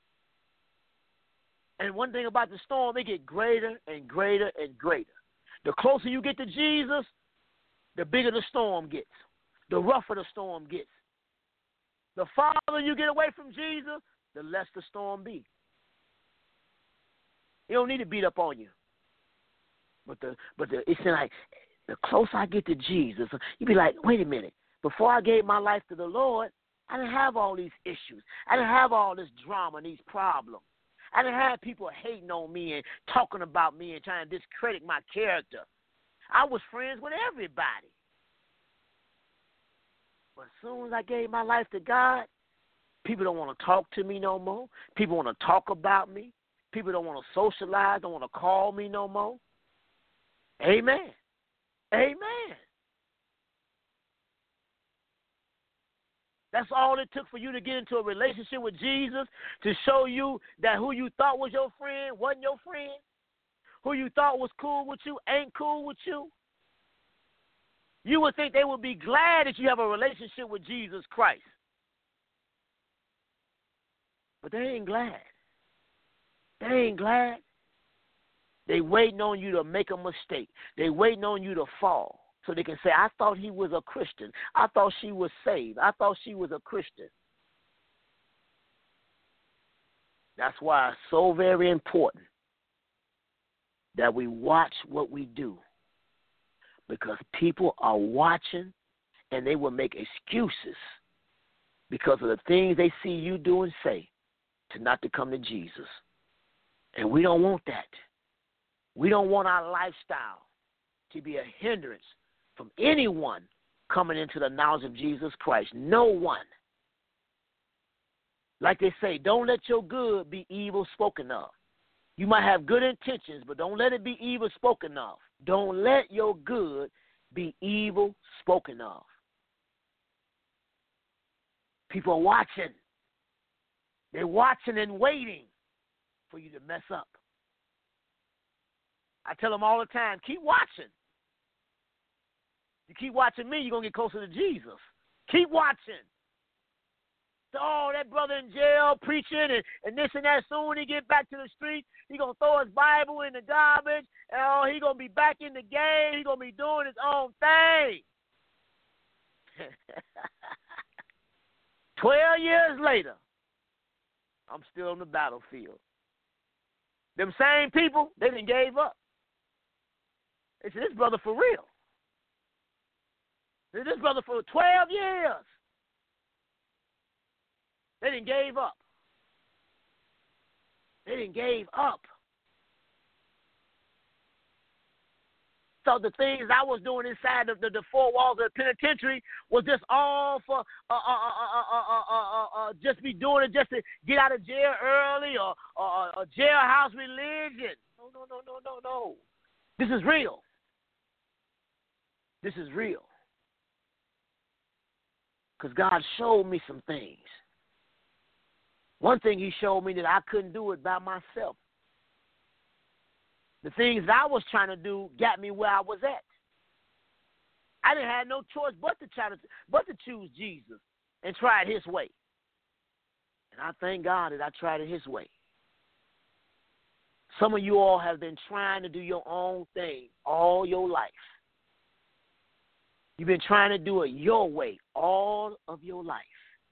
C: And one thing about the storm, it gets greater and greater and greater. The closer you get to Jesus, the bigger the storm gets, the rougher the storm gets. The farther you get away from Jesus, the less the storm be. He don't need to beat up on you. But the but the it's like the closer I get to Jesus, you be like, wait a minute. Before I gave my life to the Lord, I didn't have all these issues. I didn't have all this drama and these problems. I didn't have people hating on me and talking about me and trying to discredit my character. I was friends with everybody. But as soon as I gave my life to God, people don't want to talk to me no more. People want to talk about me. People don't want to socialize, don't want to call me no more. Amen. Amen. That's all it took for you to get into a relationship with Jesus, to show you that who you thought was your friend wasn't your friend. Who you thought was cool with you ain't cool with you. You would think they would be glad that you have a relationship with Jesus Christ. But they ain't glad. They ain't glad. They waiting on you to make a mistake. They waiting on you to fall. So they can say, I thought he was a Christian. I thought she was saved. I thought she was a Christian. That's why it's so very important that we watch what we do. Because people are watching and they will make excuses because of the things they see you do and say to not to come to Jesus. And we don't want that. We don't want our lifestyle to be a hindrance from anyone coming into the knowledge of Jesus Christ. No one. Like they say, don't let your good be evil spoken of. You might have good intentions, but don't let it be evil spoken of. Don't let your good be evil spoken of. People are watching. They're watching and waiting for you to mess up. I tell them all the time, keep watching. You keep watching me, you're going to get closer to Jesus. Keep watching. Oh, that brother in jail preaching and, and this and that. Soon he get back to the street, he going to throw his Bible in the garbage. And oh, he going to be back in the game. He going to be doing his own thing. Twelve years later, I'm still on the battlefield. Them same people, they done gave up. They said, this brother for real. They said, this brother for twelve years. They didn't gave up. They didn't gave up. So the things I was doing inside of the, the four walls of the penitentiary was just all for uh, uh, uh, uh, uh, uh, uh, just be doing it just to get out of jail early or, or, or jailhouse religion. No, no, no, no, no, no. This is real. This is real. Because God showed me some things. One thing he showed me that I couldn't do it by myself. The things I was trying to do got me where I was at. I didn't have no choice but to try to but to choose Jesus and try it his way. And I thank God that I tried it his way. Some of you all have been trying to do your own thing all your life. You've been trying to do it your way all of your life.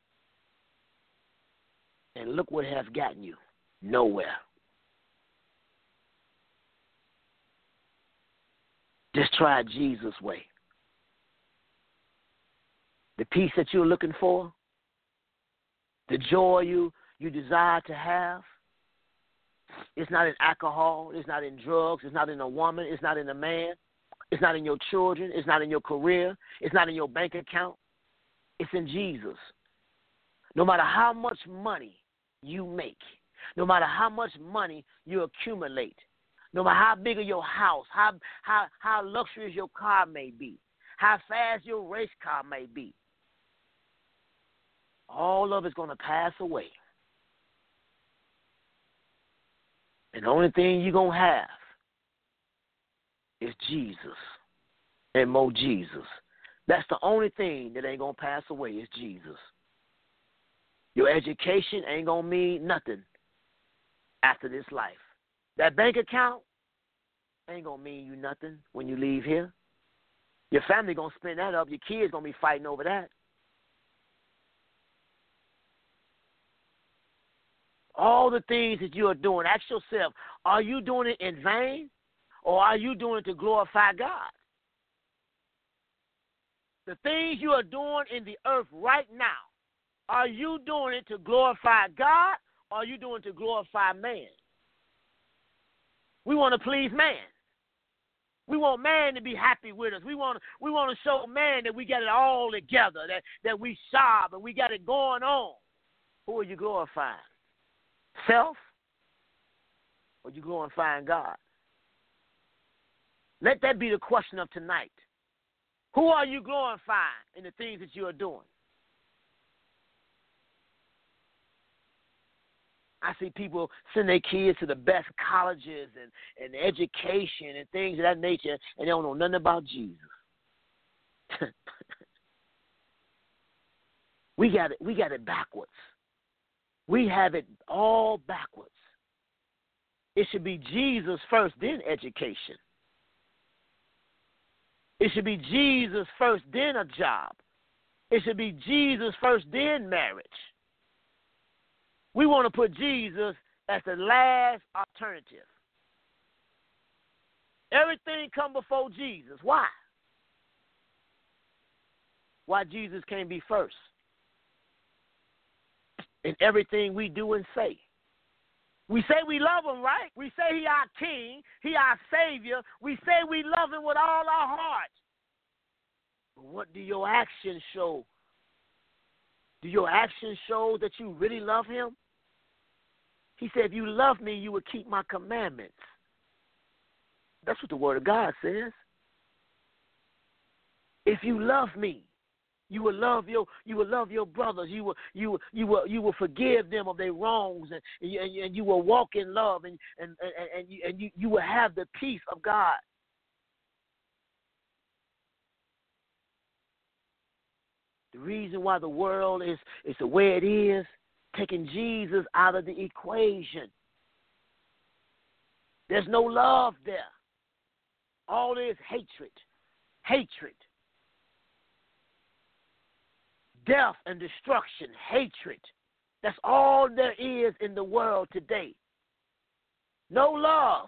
C: And look what has gotten you. Nowhere. Just try Jesus' way. The peace that you're looking for, the joy you, you desire to have, it's not in alcohol, it's not in drugs, it's not in a woman, it's not in a man, it's not in your children, it's not in your career, it's not in your bank account, it's in Jesus. No matter how much money you make, no matter how much money you accumulate, no matter how big of your house, how how how luxurious your car may be, how fast your race car may be, all of it's going to pass away. And the only thing you're going to have is Jesus and more Jesus. That's the only thing that ain't going to pass away is Jesus. Your education ain't going to mean nothing after this life. That bank account ain't going to mean you nothing when you leave here. Your family going to spend that up. Your kids going to be fighting over that. All the things that you are doing, ask yourself, are you doing it in vain or are you doing it to glorify God? The things you are doing in the earth right now, are you doing it to glorify God or are you doing it to glorify man? We want to please man. We want man to be happy with us. We want we want to show man that we got it all together, that, that we sharp and we got it going on. Who are you glorifying? Self? Or are you glorifying God? Let that be the question of tonight. Who are you glorifying in the things that you are doing? I see people send their kids to the best colleges and, and education and things of that nature, and they don't know nothing about Jesus. we got it. We got it backwards. We have it all backwards. It should be Jesus first, then education. It should be Jesus first, then a job. It should be Jesus first, then marriage. We want to put Jesus as the last alternative. Everything come before Jesus. Why? Why Jesus can't be first in everything we do and say. We say we love him, right? We say he our king, he our savior. We say we love him with all our heart. But what do your actions show? Do your actions show that you really love him? He said, if you love me, you will keep my commandments. That's what the Word of God says. If you love me, you will love your you will love your brothers. You will you will, you will you will forgive them of their wrongs, and and you, and you will walk in love, and and and, and you and you, you will have the peace of God. The reason why the world is is the way it is, taking Jesus out of the equation. There's no love there. All is hatred, hatred. Death and destruction, hatred. That's all there is in the world today. No love.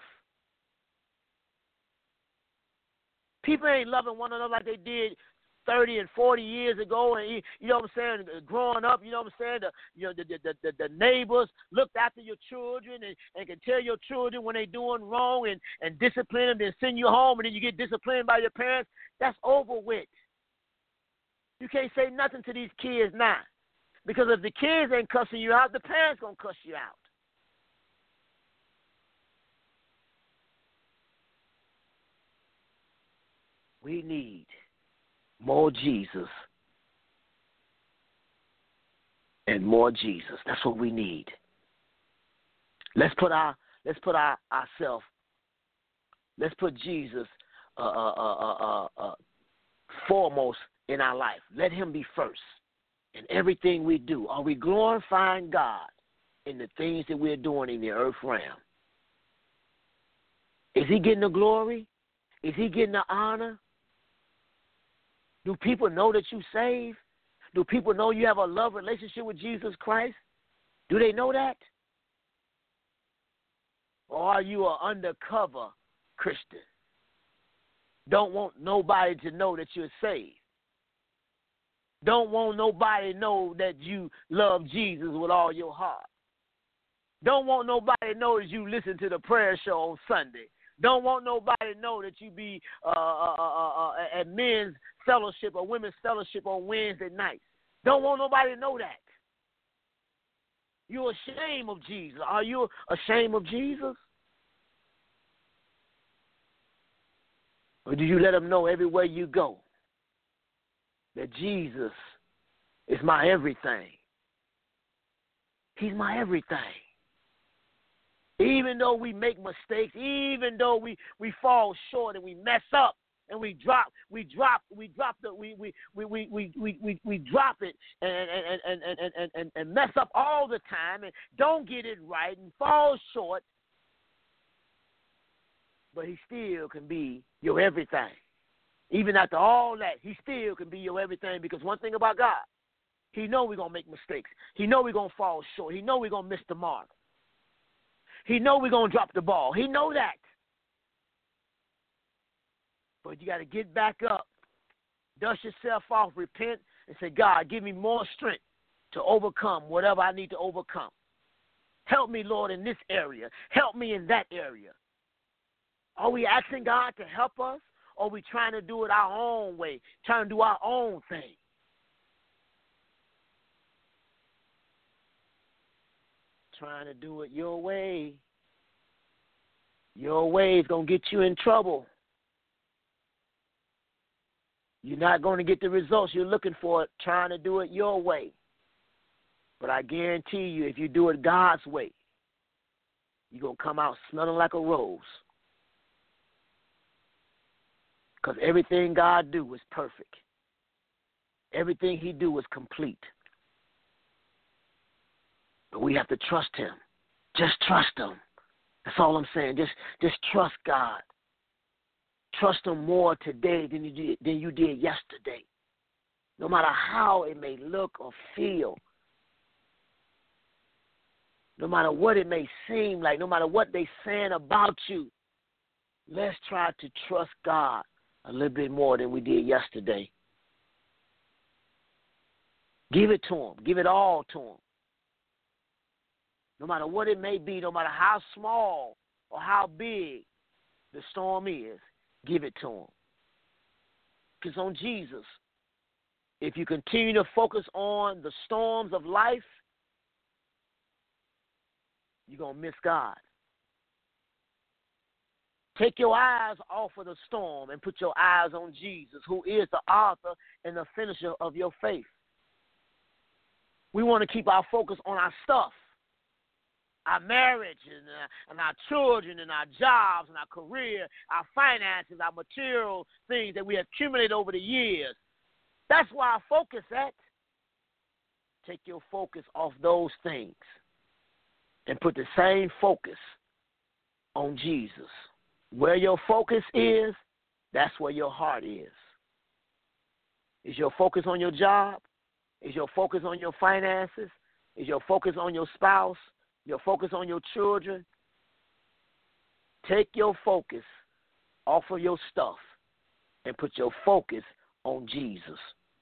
C: People ain't loving one another like they did thirty and forty years ago, and you, you know what I'm saying, growing up, you know what I'm saying, the, you know, the, the, the, the neighbors looked after your children and, and can tell your children when they're doing wrong and, and discipline them, then send you home, and then you get disciplined by your parents. That's over with. You can't say nothing to these kids now, because if the kids ain't cussing you out, the parents going to cuss you out. We need more Jesus and more Jesus. That's what we need. Let's put our let's put our ourselves. Let's put Jesus uh, uh, uh, uh, uh, foremost in our life. Let him be first in everything we do. Are we glorifying God in the things that we're doing in the earth realm? Is he getting the glory? Is he getting the honor? Do people know that you saved? Do people know you have a love relationship with Jesus Christ? Do they know that? Or are you an undercover Christian? Don't want nobody to know that you're saved. Don't want nobody to know that you love Jesus with all your heart. Don't want nobody to know that you listen to the prayer show on Sunday. Don't want nobody to know that you be uh, uh, uh, uh, at men's fellowship or women's fellowship on Wednesday nights. Don't want nobody to know that. You're ashamed of Jesus. Are you ashamed of Jesus? Or do you let them know everywhere you go that Jesus is my everything? He's my everything. Even though we make mistakes, even though we, we fall short and we mess up and we drop, we drop, we drop the we we we we we, we, we, we drop it and and, and, and, and, and and mess up all the time and don't get it right and fall short. But he still can be your everything. Even after all that, he still can be your everything, because one thing about God, he know we're going to make mistakes. He know we're going to fall short. He know we're going to miss the mark. He know we're going to drop the ball. He know that. But you got to get back up, dust yourself off, repent, and say, God, give me more strength to overcome whatever I need to overcome. Help me, Lord, in this area. Help me in that area. Are we asking God to help us, or are we trying to do it our own way, trying to do our own thing? Trying to do it your way. Your way is going to get you in trouble. You're not going to get the results you're looking for trying to do it your way. But I guarantee you, if you do it God's way, you're going to come out smelling like a rose. Because everything God do is perfect. Everything he do is complete. But we have to trust him. Just trust him. That's all I'm saying. Just just trust God. Trust him more today than you did, than you did yesterday. No matter how it may look or feel. No matter what it may seem like. No matter what they're saying about you. Let's try to trust God a little bit more than we did yesterday. Give it to him. Give it all to him. No matter what it may be, no matter how small or how big the storm is, give it to him. Because on Jesus, if you continue to focus on the storms of life, you're going to miss God. Take your eyes off of the storm and put your eyes on Jesus, who is the author and the finisher of your faith. We want to keep our focus on our stuff, our marriage and, uh, and our children and our jobs and our career, our finances, our material things that we accumulate over the years. That's where our focus at. Take your focus off those things and put the same focus on Jesus. Where your focus is, that's where your heart is. Is your focus on your job? Is your focus on your finances? Is your focus on your spouse? Your focus on your children? Take your focus off of your stuff and put your focus on Jesus.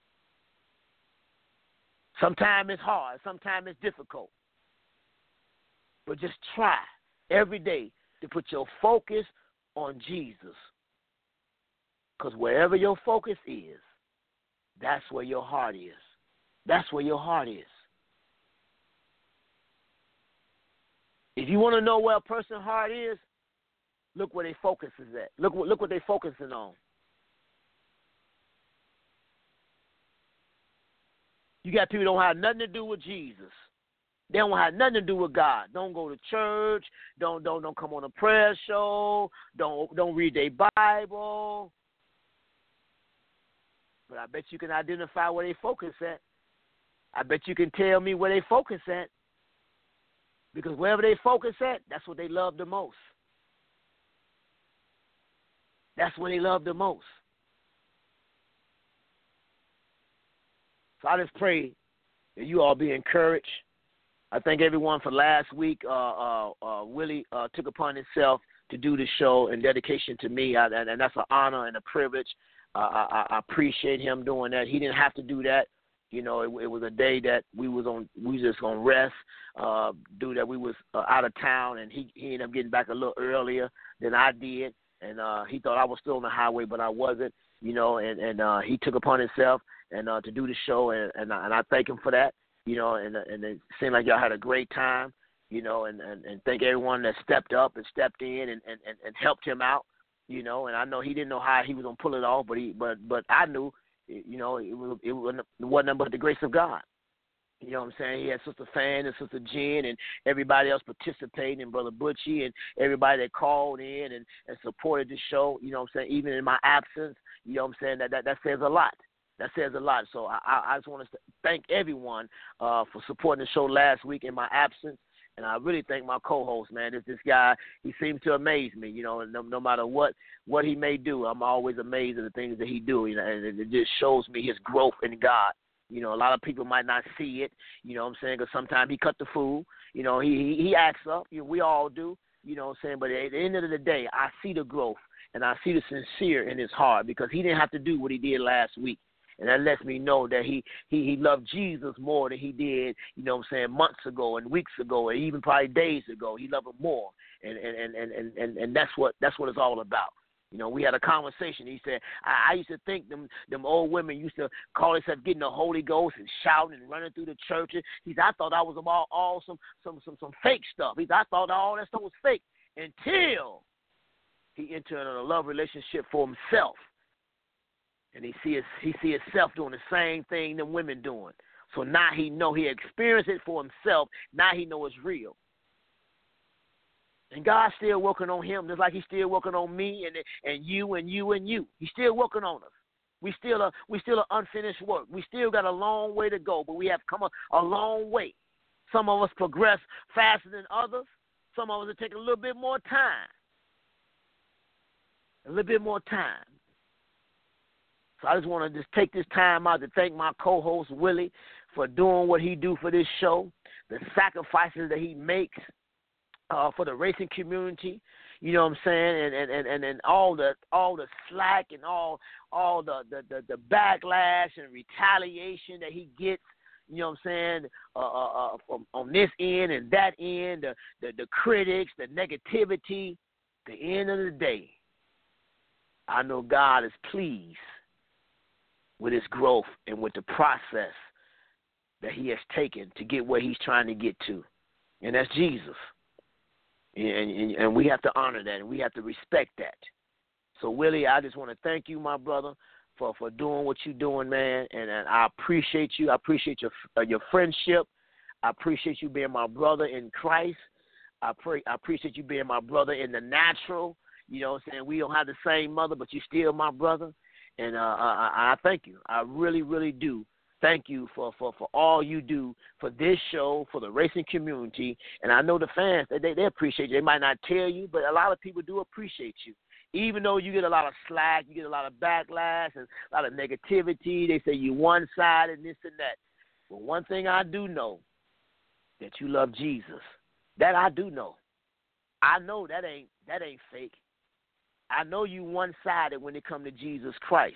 C: Sometimes it's hard. Sometimes it's difficult. But just try every day to put your focus on Jesus. Because wherever your focus is, that's where your heart is. That's where your heart is. If you want to know where a person's heart is, look where their focus is at. Look, look what they're focusing on. You got people who don't have nothing to do with Jesus. They don't have nothing to do with God. Don't go to church. Don't don't don't come on a prayer show. Don't don't read their Bible. But I bet you can identify where they focus at. I bet you can tell me where they focus at. Because wherever they focus at, that's what they love the most. That's what they love the most. So I just pray that you all be encouraged. I thank everyone for last week. Uh, uh, uh, Willie uh, took upon himself to do the show in dedication to me, I, and, and that's an honor and a privilege. Uh, I, I appreciate him doing that. He didn't have to do that. You know, it, it was a day that we was on. We was just gonna rest. Uh, do that. We was uh, out of town, and he, he ended up getting back a little earlier than I did, and uh, he thought I was still on the highway, but I wasn't. You know, and and uh, he took upon himself and uh, to do the show, and and, and I thank him for that. You know, and and it seemed like y'all had a great time. You know, and, and, and thank everyone that stepped up and stepped in and, and, and helped him out. You know, and I know he didn't know how he was gonna pull it off, but he but but I knew. You know, it, was, it wasn't nothing but the grace of God. You know what I'm saying? He had Sister Fan and Sister Jen and everybody else participating, and Brother Butchie and everybody that called in and, and supported the show. You know what I'm saying? Even in my absence, you know what I'm saying? That that, that says a lot. That says a lot. So I, I just want to thank everyone uh, for supporting the show last week in my absence. And I really thank my co-host, man. This this guy, he seems to amaze me. You know, no, no matter what what he may do, I'm always amazed at the things that he do. You know, and it just shows me his growth in God. You know, a lot of people might not see it. You know what I'm saying? Because sometimes he cut the fool. You know, he he, he acts up. You know, we all do. You know what I'm saying? But at the end of the day, I see the growth and I see the sincere in his heart, because he didn't have to do what he did last week. And that lets me know that he, he, he loved Jesus more than he did, you know what I'm saying, months ago and weeks ago and even probably days ago. He loved him more. And and, and, and, and, and that's what that's what it's all about. You know, we had a conversation. He said, I, I used to think them them old women used to call themselves getting the Holy Ghost and shouting and running through the churches. He said, I thought that was all, all some, some, some, some fake stuff. He said, I thought all that stuff was fake until he entered in a love relationship for himself. And he see his, he see himself doing the same thing them women doing. So now he know, he experienced it for himself. Now he know it's real. And God's still working on him, just like he's still working on me and and you and you and you. He's still working on us. We still a we still an unfinished work. We still got a long way to go, but we have come a, a long way. Some of us progress faster than others. Some of us it take a little bit more time. A little bit more time. So I just want to just take this time out to thank my co-host, Willie, for doing what he do for this show, the sacrifices that he makes uh, for the racing community, you know what I'm saying, and and, and, and all the all the slack and all all the, the, the, the backlash and retaliation that he gets, you know what I'm saying, uh, uh, from, on this end and that end, the, the, the critics, the negativity. At the end of the day, I know God is pleased with his growth and with the process that he has taken to get where he's trying to get to. And that's Jesus. and, and, and we have to honor that, and we have to respect that. So, Willie, I just want to thank you, my brother, for, for doing what you're doing, man, and, and I appreciate you. I appreciate your uh, your friendship. I appreciate you being my brother in Christ. I pray. I appreciate you being my brother in the natural. You know what I'm saying? We don't have the same mother, but you're still my brother, and uh, I, I thank you. I really, really do. Thank you for, for, for all you do for this show, for the racing community, and I know the fans, they, they appreciate you. They might not tell you, but a lot of people do appreciate you. Even though you get a lot of slack, you get a lot of backlash and a lot of negativity. They say you one-sided and this and that. But one thing I do know, that you love Jesus. That I do know. I know that ain't that ain't fake. I know you one-sided when it come to Jesus Christ.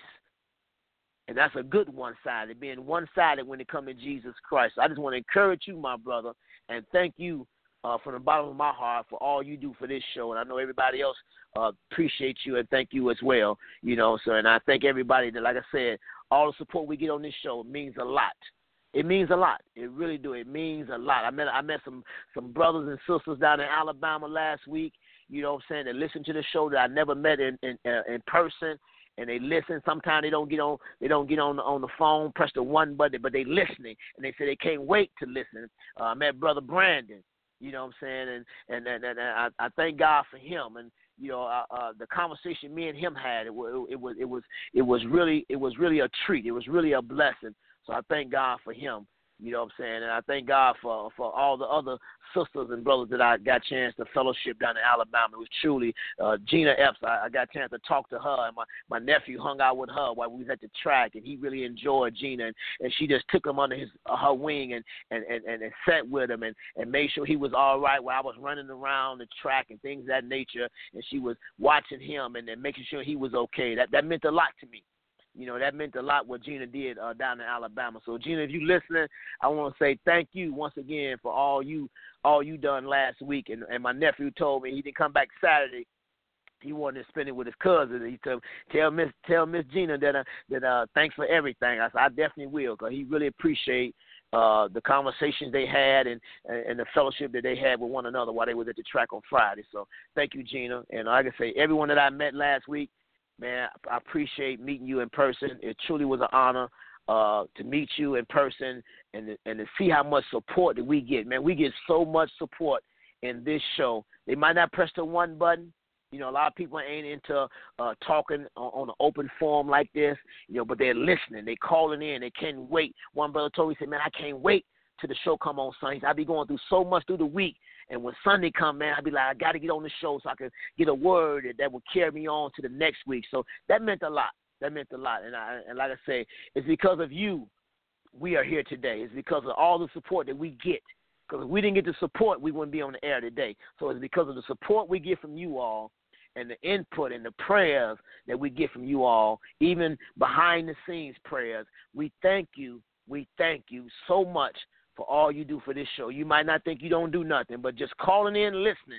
C: And that's a good one-sided, being one-sided when it come to Jesus Christ. So I just want to encourage you, my brother, and thank you uh, from the bottom of my heart for all you do for this show. And I know everybody else uh, appreciates you and thank you as well. You know, so and I thank everybody that, like I said, all the support we get on this show means a lot. It means a lot. It really do. It means a lot. I met I met some, some brothers and sisters down in Alabama last week, you know what I'm saying, that listen to the show that I never met in in, uh, in person. And they listen. Sometimes they don't get on. They don't get on the, on the phone, press the one button, but they listening, and they say they can't wait to listen. Uh, I met Brother Brandon. You know what I'm saying, and and and, and I, I thank God for him. And you know, uh, uh, the conversation me and him had, it was it was it was it was really it was really a treat. It was really a blessing. So I thank God for him. You know what I'm saying? And I thank God for, for all the other sisters and brothers that I got a chance to fellowship down in Alabama. It was truly uh, Gina Epps. I, I got a chance to talk to her, and my, my nephew hung out with her while we was at the track, and he really enjoyed Gina. And, and she just took him under his uh, her wing and, and, and, and, and sat with him and, and made sure he was all right while I was running around the track and things of that nature. And she was watching him and, and making sure he was okay. That, that meant a lot to me. You know, that meant a lot what Gina did uh, down in Alabama. So, Gina, if you're listening, I want to say thank you once again for all you all you done last week. And, and my nephew told me he didn't come back Saturday. He wanted to spend it with his cousin. He told tell Miss tell Miss Gina that uh, that uh, thanks for everything. I said I definitely will, because he really appreciate uh, the conversations they had and, and the fellowship that they had with one another while they was at the track on Friday. So, thank you, Gina. And like I say, everyone that I met last week, man, I appreciate meeting you in person. It truly was an honor uh, to meet you in person and to, and to see how much support that we get. Man, we get so much support in this show. They might not press the one button. You know, a lot of people ain't into uh, talking on, on an open forum like this, you know, but they're listening. They calling in. They can't wait. One brother told me, he said, man, I can't wait till the show come on Sundays. I be going through so much through the week. And when Sunday come, man, I'd be like, I got to get on the show so I can get a word that, that will carry me on to the next week. So that meant a lot. That meant a lot. And, I, and like I say, it's because of you we are here today. It's because of all the support that we get. Because if we didn't get the support, we wouldn't be on the air today. So it's because of the support we get from you all and the input and the prayers that we get from you all, even behind-the-scenes prayers. We thank you. We thank you so much for all you do for this show. You might not think you don't do nothing, but just calling in and listening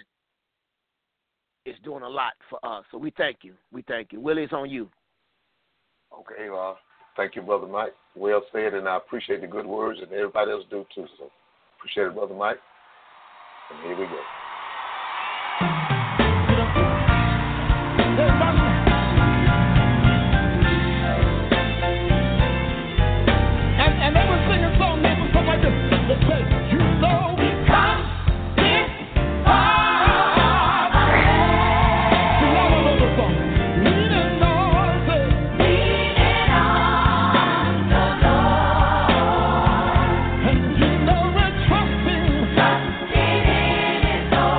C: is doing a lot for us. So we thank you. We thank you. Willie, it's on you.
D: Okay, well, thank you, Brother Mike. Well said, and I appreciate the good words, and everybody else do too. So appreciate it, Brother Mike. And here we go.
B: Trusting in His Lord.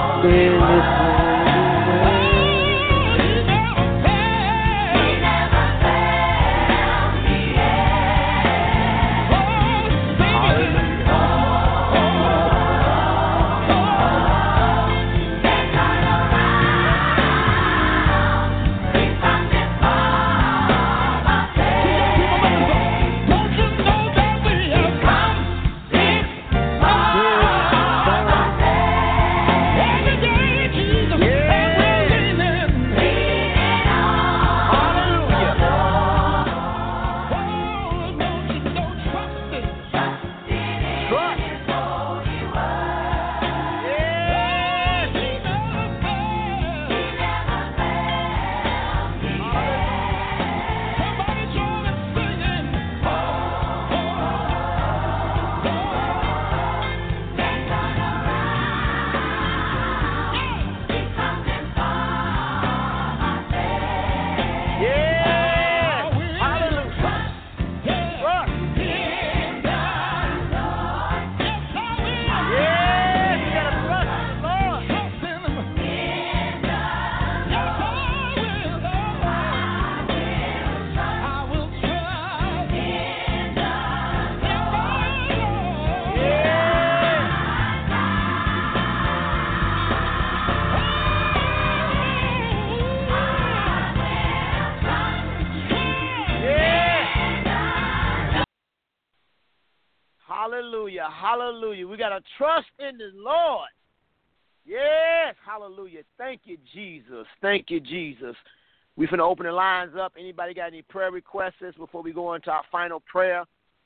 C: Hallelujah. Hallelujah. We got to trust in the Lord. Yes. Hallelujah. Thank you, Jesus. Thank you, Jesus. We're going to open the lines up. Anybody got any prayer requests before we go into our final prayer?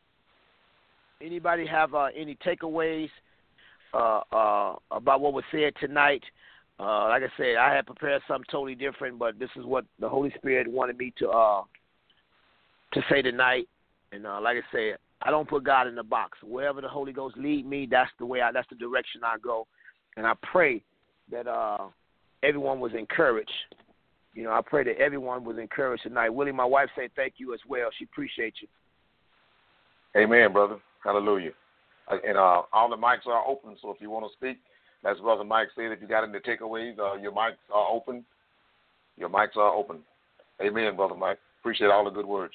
C: Anybody have uh, any takeaways uh, uh, about what was said tonight? Uh, like I said, I had prepared something totally different, but this is what the Holy Spirit wanted me to uh, to say tonight. And uh, like I said, I don't put God in the box. Wherever the Holy Ghost lead me, that's the way. I, that's the direction I go. And I pray that uh, everyone was encouraged. You know, I pray that everyone was encouraged tonight. Willie, my wife, said thank you as well. She appreciates you.
D: Amen, brother. Hallelujah. And uh, all the mics are open, so if you want to speak, as Brother Mike said, if you got any takeaways, uh, your mics are open. Your mics are open. Amen, Brother Mike. Appreciate all the good words.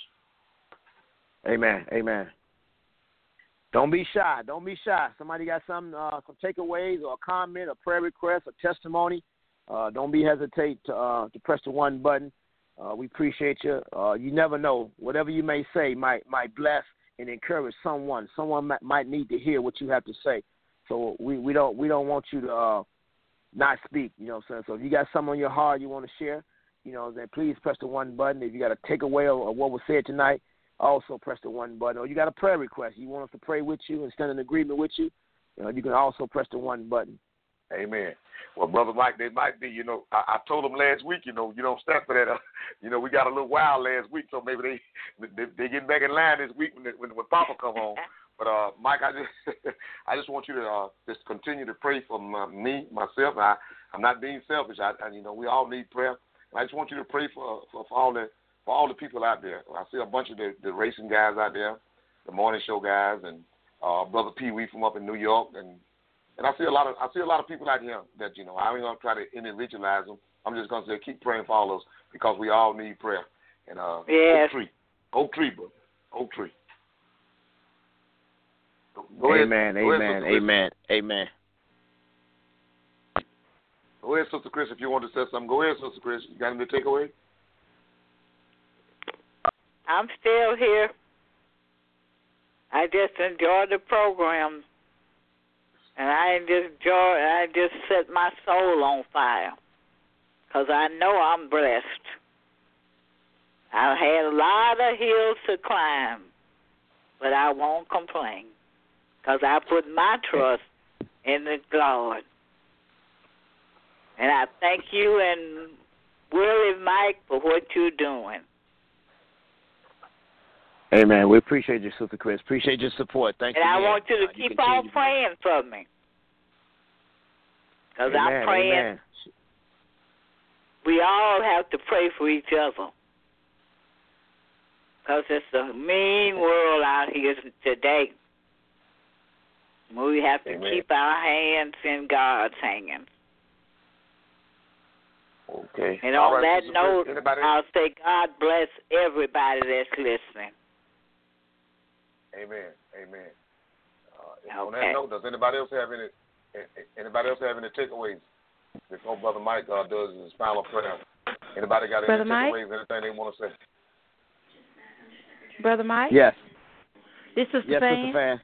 C: Amen. Amen. Don't be shy. Don't be shy. Somebody got some uh, some takeaways or a comment, a prayer request, a testimony. Uh, don't be hesitate to uh, to press the one button. Uh, we appreciate you. Uh, you never know. Whatever you may say might might bless and encourage someone. Someone might, might need to hear what you have to say. So we, we don't we don't want you to uh, not speak. You know what I'm saying? So if you got something on your heart you want to share, you know, then please press the one button. If you got a takeaway of, of what was said tonight, also press the one button. Or you got a prayer request. You want us to pray with you and stand in agreement with you, you know, you can also press the one button.
D: Amen. Well, Brother Mike, they might be, you know, I, I told them last week, you know, you don't stand for that. Uh, you know, we got a little wild last week, so maybe they they, they get back in line this week when they, when, when Papa come home. But, uh, Mike, I just I just want you to uh, just continue to pray for my, me, myself. I, I'm not being selfish. I, I, you know, we all need prayer. And I just want you to pray for, for, for all the for all the people out there. I see a bunch of the, the racing guys out there, the morning show guys, and uh, Brother Pee Wee from up in New York, and And I see a lot of I see a lot of people out here that, you know, I ain't gonna try to individualize them. I'm just gonna say keep praying for all those because we all need prayer. And uh,
E: yes.
D: Oak Tree, Oak Tree, bro, Oak Tree. Go
C: amen,
D: ahead. Go
C: amen,
D: ahead,
C: amen, amen.
D: Go ahead, Sister Chris, if you want to say something. Go ahead, Sister Chris. You got any takeaway?
E: I'm still here. I just enjoy the program. And I just enjoy, I just set my soul on fire because I know I'm blessed. I've had a lot of hills to climb, but I won't complain because I put my trust in the Lord. And I thank you and Willie Mike for what you're doing.
C: Amen. We appreciate you, Sister Chris. Appreciate your support. Thank
E: and
C: you.
E: And I
C: man.
E: want you to
C: uh,
E: keep
C: you
E: on praying for me. Because I'm praying.
C: Amen.
E: We all have to pray for each other. Because it's a mean world out here today. We have to
D: Amen.
E: keep our hands in God's hands.
D: Okay.
E: And on
D: right,
E: that note,
D: anybody?
E: I'll say God bless everybody that's listening.
D: Amen. Amen. Uh,
E: okay.
D: On that note, does anybody else have any anybody else have any takeaways before Brother Mike uh, does his final prayer? Anybody got
F: Brother
D: any
F: Mike?
D: takeaways? Anything they want to say?
F: Brother Mike?
C: Yes.
F: This is
C: yes,
F: Fan.
C: Fan.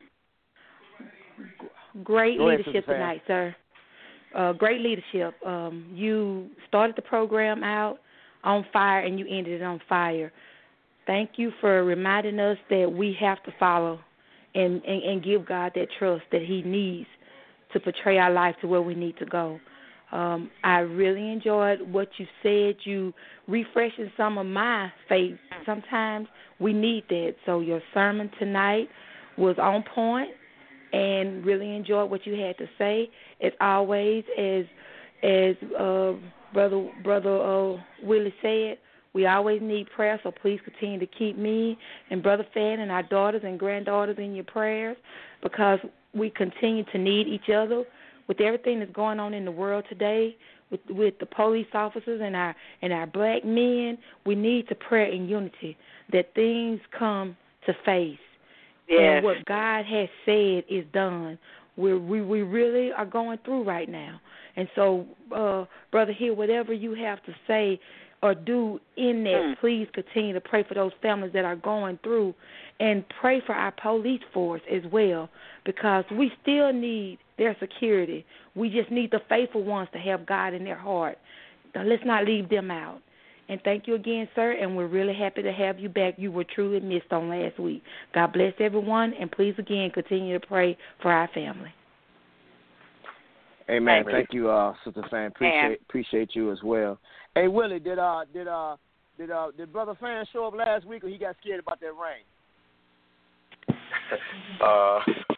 F: Great
C: Go
F: leadership
C: ahead,
F: tonight, sir. Uh, great leadership. Um, you started the program out on fire and you ended it on fire. Thank you for reminding us that we have to follow and, and, and give God that trust that he needs to portray our life to where we need to go. Um, I really enjoyed what you said. You refreshing some of my faith. Sometimes we need that. So your sermon tonight was on point. And really enjoyed what you had to say. As always, as as uh, brother brother uh, Willie said, we always need prayer. So please continue to keep me and Brother Fan and our daughters and granddaughters in your prayers, because we continue to need each other with everything that's going on in the world today. With with the police officers and our and our black men, we need to pray in unity that things come to face.
E: Yes.
F: And what God has said is done. We're, we we really are going through right now. And so, uh, Brother Hill, whatever you have to say, or do in that,
E: mm.
F: please continue to pray for those families that are going through, and pray for our police force as well, because we still need their security. We just need the faithful ones to have God in their heart. Now, let's not leave them out. And thank you again, sir, and we're really happy to have you back. You were truly missed on last week. God bless everyone, and please, again, continue to pray for our family.
C: Amen. Thank you, uh, Sister Fan. Appreciate
E: Amen.
C: appreciate you as well. Hey, Willie, did uh did uh did uh did Brother Fan show up last week, or he got scared about that rain?
D: uh,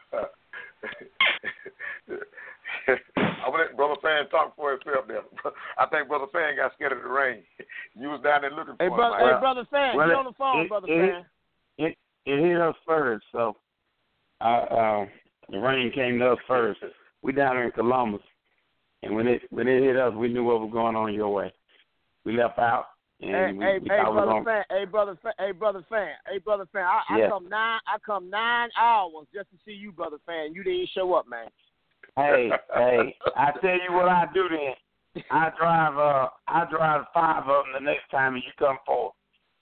D: I'm gonna let Brother Fan talk for himself there. I think Brother Fan got scared of the rain. You was down there looking for
C: hey,
D: him.
C: brother,
D: Mike.
C: hey, Brother Fan,
G: well,
C: get on the phone,
G: it,
C: Brother
G: it,
C: Fan.
G: It, it hit us first, so uh, uh, the rain came to us first. We down there in Columbus, and when it when it hit us, we knew what was going on your way. We left out, and
C: Hey,
G: we,
C: hey,
G: we
C: hey,
G: thought we
C: brother
G: were
C: Fan, hey, brother Fan, hey, brother Fan, hey, brother Fan. I,
G: Yeah.
C: I come nine, I come nine hours just to see you, Brother Fan. You didn't show up, man.
G: Hey, hey, I tell you what I do then. I drive uh I drive five of them the next time and you come forward.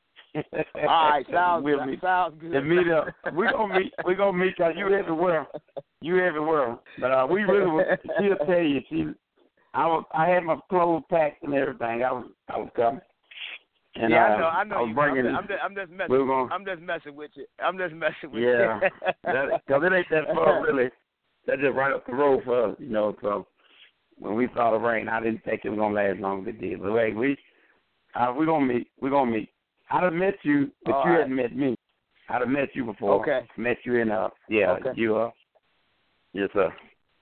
C: All right, sounds,
G: we'll meet,
C: sounds good.
G: to meet up. We gonna meet we gonna meet cause you everywhere. You everywhere. But uh we really was, she'll tell you she I was I had my clothes packed and everything. I was I was coming. And,
C: yeah,
G: uh,
C: I know, I know
G: I was
C: you.
G: bringing
C: I'm, just, I'm, just, I'm just messing.
G: we were gonna,
C: I'm just messing with you. I'm just messing with
G: yeah,
C: you.
G: because it ain't that far really. That's just right up the road for us, you know. So when we saw the rain, I didn't think it was gonna last long as it did. But hey, we uh, we gonna meet. We gonna meet. I'd have met you, but
C: All
G: you
C: right.
G: hadn't met me. I'd have met you before.
C: Okay.
G: Met you in uh yeah
C: Okay.
G: you uh yes sir.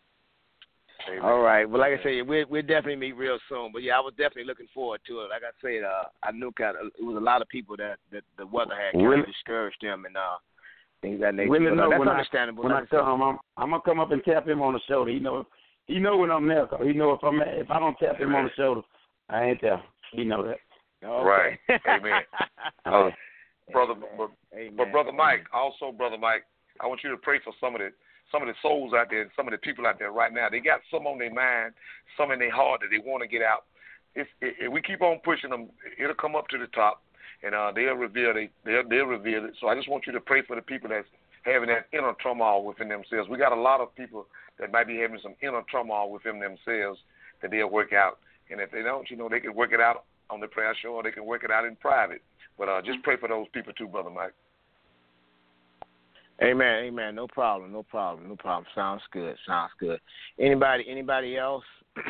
D: Amen.
C: All right. Well, like I said, we'll we'll definitely meet real soon. But yeah, I was definitely looking forward to it. Like I said, uh, I knew kind of it was a lot of people that, that the weather had kind
G: Really?
C: of discouraged them and uh things of that nature.
G: Really
C: But, uh,
G: know
C: that's
G: when
C: understandable.
G: I, when
C: like
G: I
C: I said.
G: come, I'm I'm gonna come up and tap him on the shoulder. He know he know when I'm there. 'Cause he know if I'm if I don't tap him on the shoulder, I ain't there. He know that.
C: Okay.
D: Right. Amen. Uh, brother, but,
C: Amen.
D: but brother Mike, also brother Mike, I want you to pray for some of the some of the souls out there, some of the people out there right now. They got some on their mind, some in their heart that they want to get out. If, if we keep on pushing them, it'll come up to the top, and uh, they'll reveal it. They'll, they'll reveal it. So I just want you to pray for the people that's having that inner turmoil within themselves. We got a lot of people that might be having some inner turmoil within themselves that they'll work out. And if they don't, you know, they can work it out on the prayer show, or they can work it out in private. But uh, just pray for those people too, Brother Mike.
C: Amen, amen. No problem, no problem, no problem. Sounds good, sounds good. Anybody, anybody else?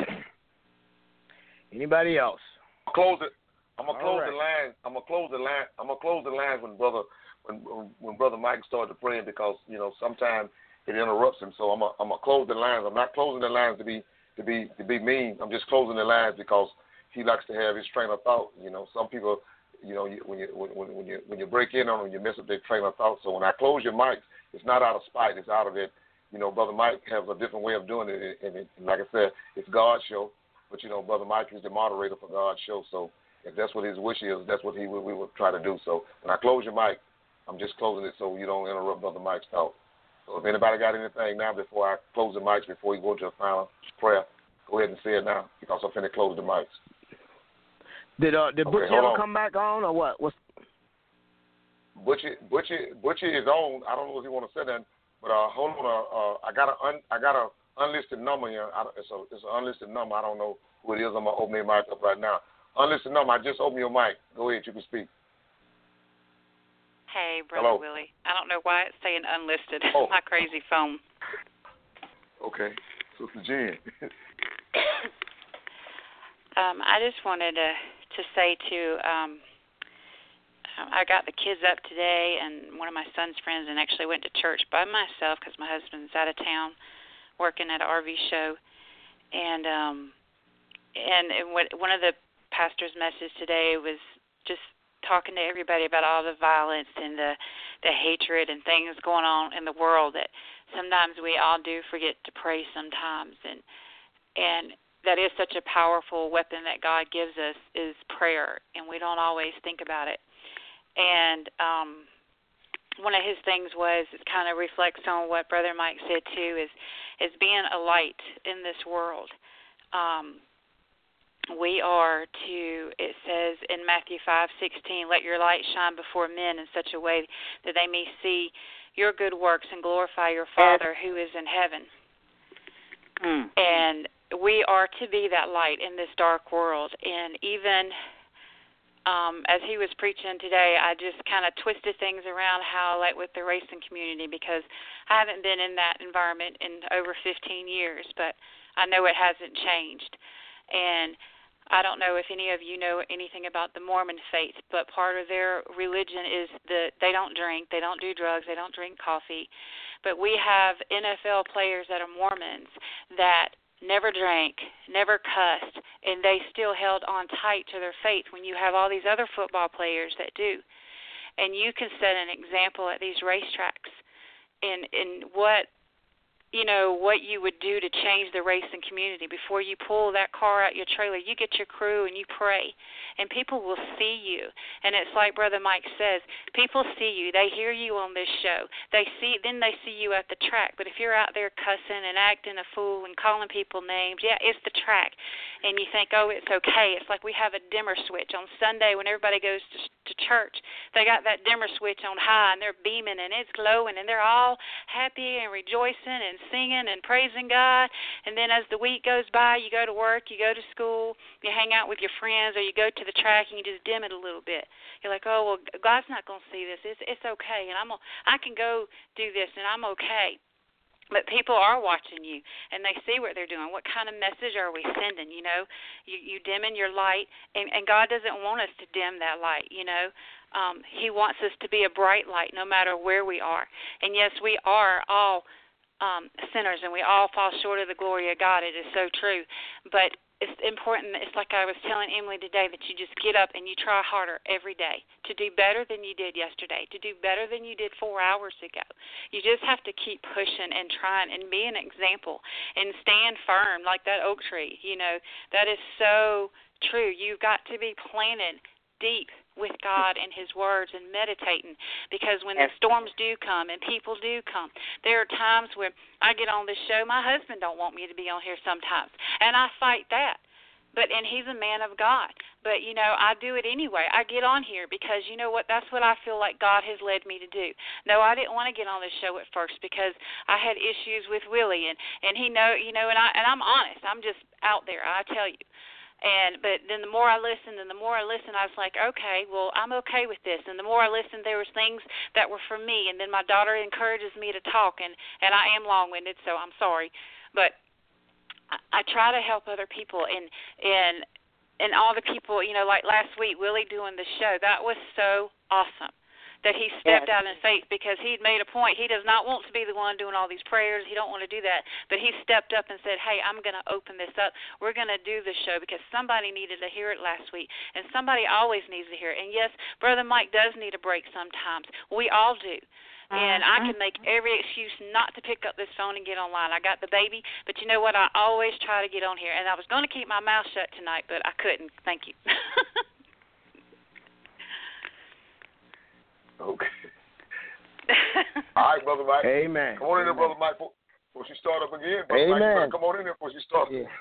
C: anybody else?
D: Close it. I'm gonna close
C: All
D: the
C: right.
D: line. I'm gonna close the line. I'm gonna close the lines when brother when when brother Mike started praying, because you know sometimes it interrupts him. So I'm gonna, I'm gonna close the lines. I'm not closing the lines to be to be to be mean. I'm just closing the lines because he likes to have his train of thought. You know, some people, you know, you, when you when, when you when you break in on them, you mess up their train of thought. So when I close your mic, it's not out of spite. It's out of it. You know, Brother Mike has a different way of doing it, and, it, and like I said, it's God's show. But you know, Brother Mike is the moderator for God's show. So if that's what his wish is, that's what he we, we would try to do. So when I close your mic, I'm just closing it so you don't interrupt Brother Mike's thought. So if anybody got anything now before I close the mics, before we go to the final prayer, go ahead and say it now, because I'm finna close the mics.
C: Did uh did
D: Okay,
C: Butch
D: hold
C: ever
D: on.
C: come back on or what? What's
D: Butcher, Butcher, Butcher is on. I don't know if you want to say that, but uh, hold on. Uh, uh, I got a un, I got a unlisted number here. I, it's a it's an unlisted number. I don't know who it is. I'm gonna open my mic up right now. Unlisted number. I just opened your mic. Go ahead. You can speak.
I: Hey, Brother
D: Hello.
I: Willie. I don't know why it's saying unlisted.
D: Oh.
I: My crazy phone.
D: Okay, Sister Jen.
I: um, I just wanted to to say to um, I got the kids up today, and one of my son's friends, and actually went to church by myself because my husband's out of town working at an R V show, and um, and it, what, one of the pastor's messages today was just talking to everybody about all the violence and the the hatred and things going on in the world, that sometimes we all do forget to pray sometimes, and and that is such a powerful weapon that God gives us, is prayer, and we don't always think about it. And um, one of his things was, it kind of reflects on what Brother Mike said too, is is being a light in this world. Um, we are to, it says in Matthew five sixteen, let your light shine before men in such a way that they may see your good works and glorify your Father who is in heaven. Mm. And we are to be that light in this dark world. And even um, as he was preaching today, I just kind of twisted things around how, like with the racing community, because I haven't been in that environment in over fifteen years, but I know it hasn't changed. And I don't know if any of you know anything about the Mormon faith, but part of their religion is that they don't drink, they don't do drugs, they don't drink coffee. But we have N F L players that are Mormons that never drank, never cussed, and they still held on tight to their faith when you have all these other football players that do. And you can set an example at these racetracks in in what you know, what you would do to change the racing community. Before you pull that car out your trailer, you get your crew and you pray, and people will see you. And it's like Brother Mike says, people see you. They hear you on this show. They see, then they see you at the track. But if you're out there cussing and acting a fool and calling people names, yeah, it's the track. And you think, oh, it's okay. It's like we have a dimmer switch. On Sunday when everybody goes to, to church, they got that dimmer switch on high, and they're beaming, and it's glowing, and they're all happy and rejoicing and singing and praising God. And then as the week goes by, you go to work, you go to school, you hang out with your friends, or you go to the track and you just dim it a little bit. You're like, oh, well, God's not going to see this. It's it's okay, and I'm a, I can go do this, and I'm okay. But people are watching you, and they see what they're doing. What kind of message are we sending, you know? You, you dimming your light, and, and God doesn't want us to dim that light, you know? Um, he wants us to be a bright light no matter where we are. And, yes, we are all um, sinners, and we all fall short of the glory of God. It is so true. But it's important, it's like I was telling Emily today, that you just get up and you try harder every day to do better than you did yesterday, to do better than you did four hours ago. You just have to keep pushing and trying and be an example and stand firm like that oak tree. You know, that is so true. You've got to be planted deep with God and his words and meditating, because when the storms do come and people do come, there are times where I get on this show, my husband don't want me to be on here sometimes, and I fight that. But and he's a man of God. But, you know, I do it anyway. I get on here because, you know what, that's what I feel like God has led me to do. No, I didn't want to get on this show at first because I had issues with Willie, and, and he know, you know, and, I, and I'm honest. I'm just out there, I tell you. And but then the more I listened and the more I listened, I was like, okay, well, I'm okay with this. And the more I listened, there was things that were for me. And then my daughter encourages me to talk, and, and I am long-winded, so I'm sorry. But I, I try to help other people. And, and, and all the people, you know, like last week, Willie doing the show, that was so awesome that he stepped yes. out in faith, because he'd made a point. He does not want to be the one doing all these prayers. He don't want to do that. But he stepped up and said, hey, I'm going to open this up. We're going to do this show because somebody needed to hear it last week, and somebody always needs to hear it. And, yes, Brother Mike does need a break sometimes. We all do. And I can make every excuse not to pick up this phone and get online. I got the baby, but you know what? I always try to get on here. And I was going to keep my mouth shut tonight, but I couldn't. Thank you.
D: Okay. All right, Brother Mike.
C: Amen.
D: Come on in there, Brother Mike, before, before she start up again. Brother
C: Amen.
D: Mike, you better come on in there before she start.
C: Yeah.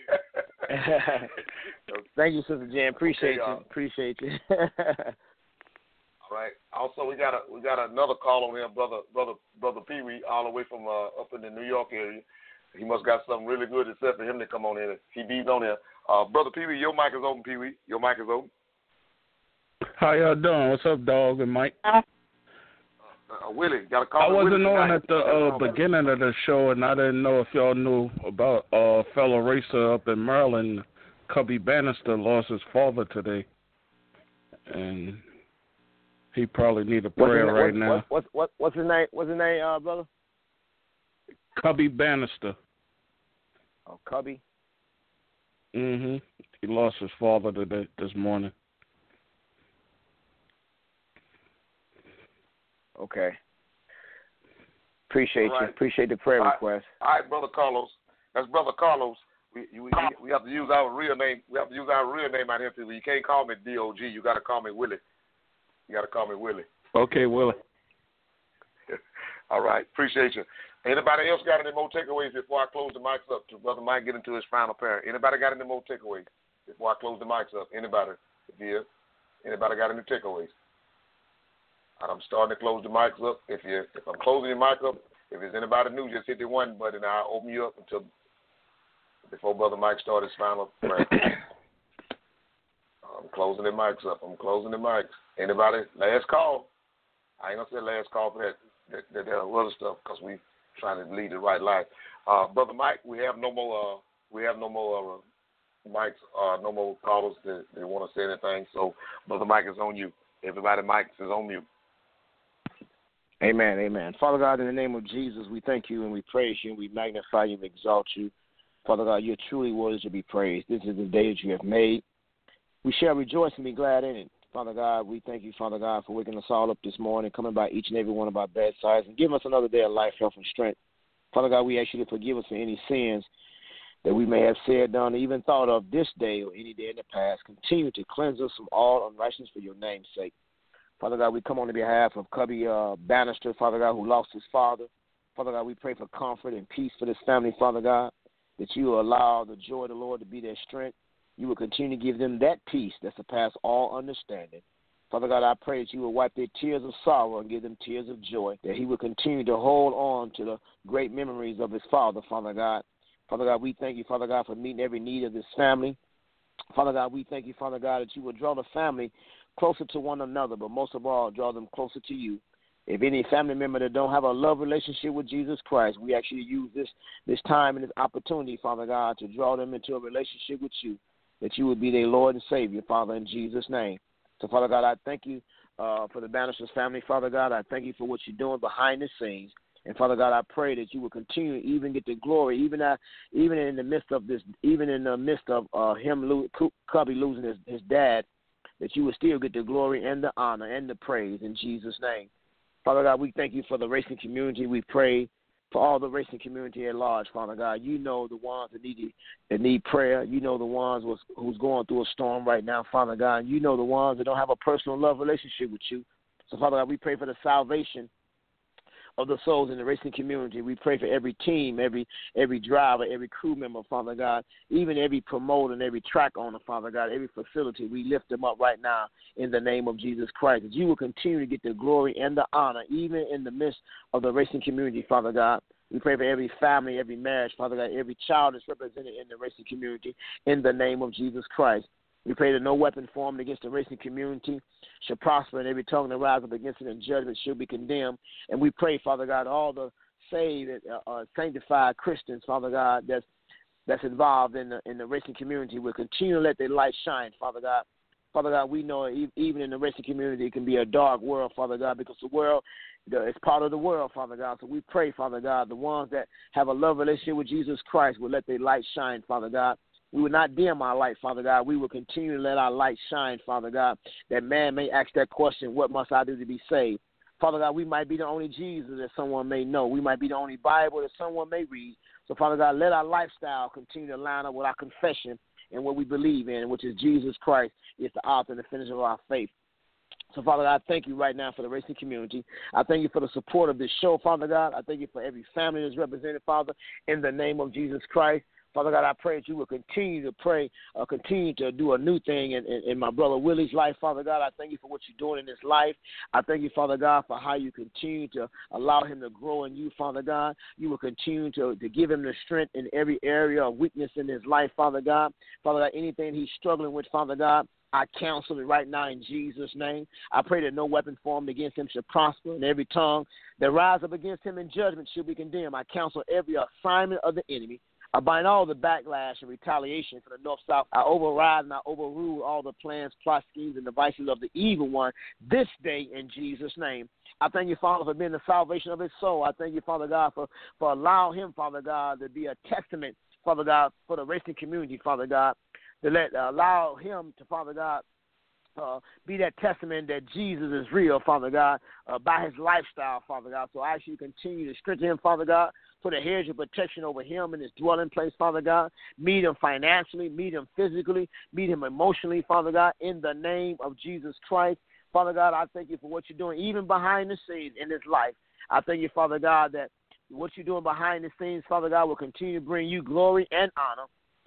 C: Thank you, Sister Jan. Appreciate
D: okay,
C: you. Appreciate you.
D: All right. Also, we got a we got another call on here, brother brother brother Pee Wee, all the way from uh, up in the New York area. He must got something really good to say for him to come on in. He beat on here. Uh, brother Pee Wee, your mic is open. Pee Wee, your mic is open.
J: How y'all doing? What's up, dog and Mike?
D: Uh, uh, Willie, got a call.
J: I wasn't
D: Willie
J: on at the uh, beginning of the show, and I didn't know if y'all knew about a uh, fellow racer up in Maryland, Cubby Bannister, lost his father today, and he probably need a prayer
C: what's
J: right
C: what,
J: now.
C: What, what, what, what's his name? What's his name, uh, brother?
J: Cubby Bannister.
C: Oh, Cubby.
J: Mhm. He lost his father today this morning.
C: Okay. Appreciate
D: right.
C: you. Appreciate the prayer
D: All right.
C: request.
D: All right, Brother Carlos. That's Brother Carlos. We, we we have to use our real name. We have to use our real name out here. People. You can't call me D O G. You got to call me Willie. You got to call me Willie.
J: Okay, Willie.
D: All right. Appreciate you. Anybody else got any more takeaways before I close the mics up to Brother Mike get into his final prayer? Anybody got any more takeaways before I close the mics up. Anybody, if you, anybody got any takeaways? I'm starting to close the mics up. If you, if I'm closing your mic up, if there's anybody new, just hit the one button and I'll open you up until before Brother Mike started his final prayer. I'm closing the mics up. I'm closing the mics. Anybody? Last call. I ain't gonna say last call for that that, that, that other stuff because we trying to lead the right life. Uh, Brother Mike, we have no more. Uh, we have no more uh, mics. Uh, no more callers that, that want to say anything. So, Brother Mike is on you. Everybody, Mike is on mute.
C: Amen, amen. Father God, in the name of Jesus, we thank you and we praise you and we magnify you and exalt you. Father God, you're truly worthy to be praised. This is the day that you have made. We shall rejoice and be glad in it. Father God, we thank you, Father God, for waking us all up this morning, coming by each and every one of our bedsides, and giving us another day of life, health, and strength. Father God, we ask you to forgive us for any sins that we may have said, done, or even thought of this day or any day in the past. Continue to cleanse us from all unrighteousness for your name's sake. Father God, we come on the behalf of Cubby uh, Bannister, Father God, who lost his father. Father God, we pray for comfort and peace for this family, Father God, that you will allow the joy of the Lord to be their strength. You will continue to give them that peace that surpasses all understanding. Father God, I pray that you will wipe their tears of sorrow and give them tears of joy, that he will continue to hold on to the great memories of his father, Father God. Father God, we thank you, Father God, for meeting every need of this family. Father God, we thank you, Father God, that you will draw the family closer to one another, but most of all, draw them closer to you. If any family member that don't have a love relationship with Jesus Christ, we actually use this this time and this opportunity, Father God, to draw them into a relationship with you, that you would be their Lord and Savior, Father, in Jesus' name. So, Father God, I thank you uh, for the Bannister's family, Father God. I thank you for what you're doing behind the scenes. And, Father God, I pray that you will continue to even get the glory, even uh, even in the midst of this, even in the midst of uh, him, lo- Cubby losing his, his dad, that you will still get the glory and the honor and the praise in Jesus' name. Father God, we thank you for the racing community. We pray for all the racing community at large, Father God. You know the ones that need that need prayer. You know the ones was, who's going through a storm right now, Father God. You know the ones that don't have a personal love relationship with you. So, Father God, we pray for the salvation of the souls in the racing community. We pray for every team, every every driver, every crew member, Father God, even every promoter and every track owner, Father God, every facility. We lift them up right now in the name of Jesus Christ, that you will continue to get the glory and the honor, even in the midst of the racing community, Father God. We pray for every family, every marriage, Father God, every child that's represented in the racing community in the name of Jesus Christ. We pray that no weapon formed against the racing community shall prosper, and every tongue that rises up against it in judgment shall be condemned. And we pray, Father God, all the saved, uh, uh, sanctified Christians, Father God, that's that's involved in the in the racing community will continue to let their light shine, Father God. Father God, we know even in the racing community it can be a dark world, Father God, because the world is part of the world, Father God. So we pray, Father God, the ones that have a love relationship with Jesus Christ will let their light shine, Father God. We will not dim our light, Father God. We will continue to let our light shine, Father God, that man may ask that question, what must I do to be saved? Father God, we might be the only Jesus that someone may know. We might be the only Bible that someone may read. So, Father God, let our lifestyle continue to line up with our confession and what we believe in, which is Jesus Christ is the author and the finisher of our faith. So, Father God, I thank you right now for the racing community. I thank you for the support of this show, Father God. I thank you for every family that's represented, Father, in the name of Jesus Christ. Father God, I pray that you will continue to pray, uh, continue to do a new thing in, in, in my brother Willie's life, Father God. I thank you for what you're doing in his life. I thank you, Father God, for how you continue to allow him to grow in you, Father God. You will continue to, to give him the strength in every area of weakness in his life, Father God. Father God, anything he's struggling with, Father God, I counsel it right now in Jesus' name. I pray that no weapon formed against him shall prosper, and every tongue that rise up against him in judgment shall be condemned. I counsel every assignment of the enemy. I bind all the backlash and retaliation from the north, south. I override and I overrule all the plans, plot schemes, and devices of the evil one this day in Jesus' name. I thank you, Father, for being the salvation of his soul. I thank you, Father God, for, for allowing him, Father God, to be a testament, Father God, for the racing community, Father God, to let uh, allow him to, Father God, Uh, be that testament that Jesus is real, Father God, uh, by his lifestyle, Father God. So I ask you to continue to strengthen him, Father God, put a hedge of protection over him and his dwelling place, Father God. Meet him financially, meet him physically, meet him emotionally, Father God, in the name of Jesus Christ. Father God, I thank you for what you're doing, even behind the scenes in his life. I thank you, Father God, that what you're doing behind the scenes, Father God, will continue to bring you glory and honor.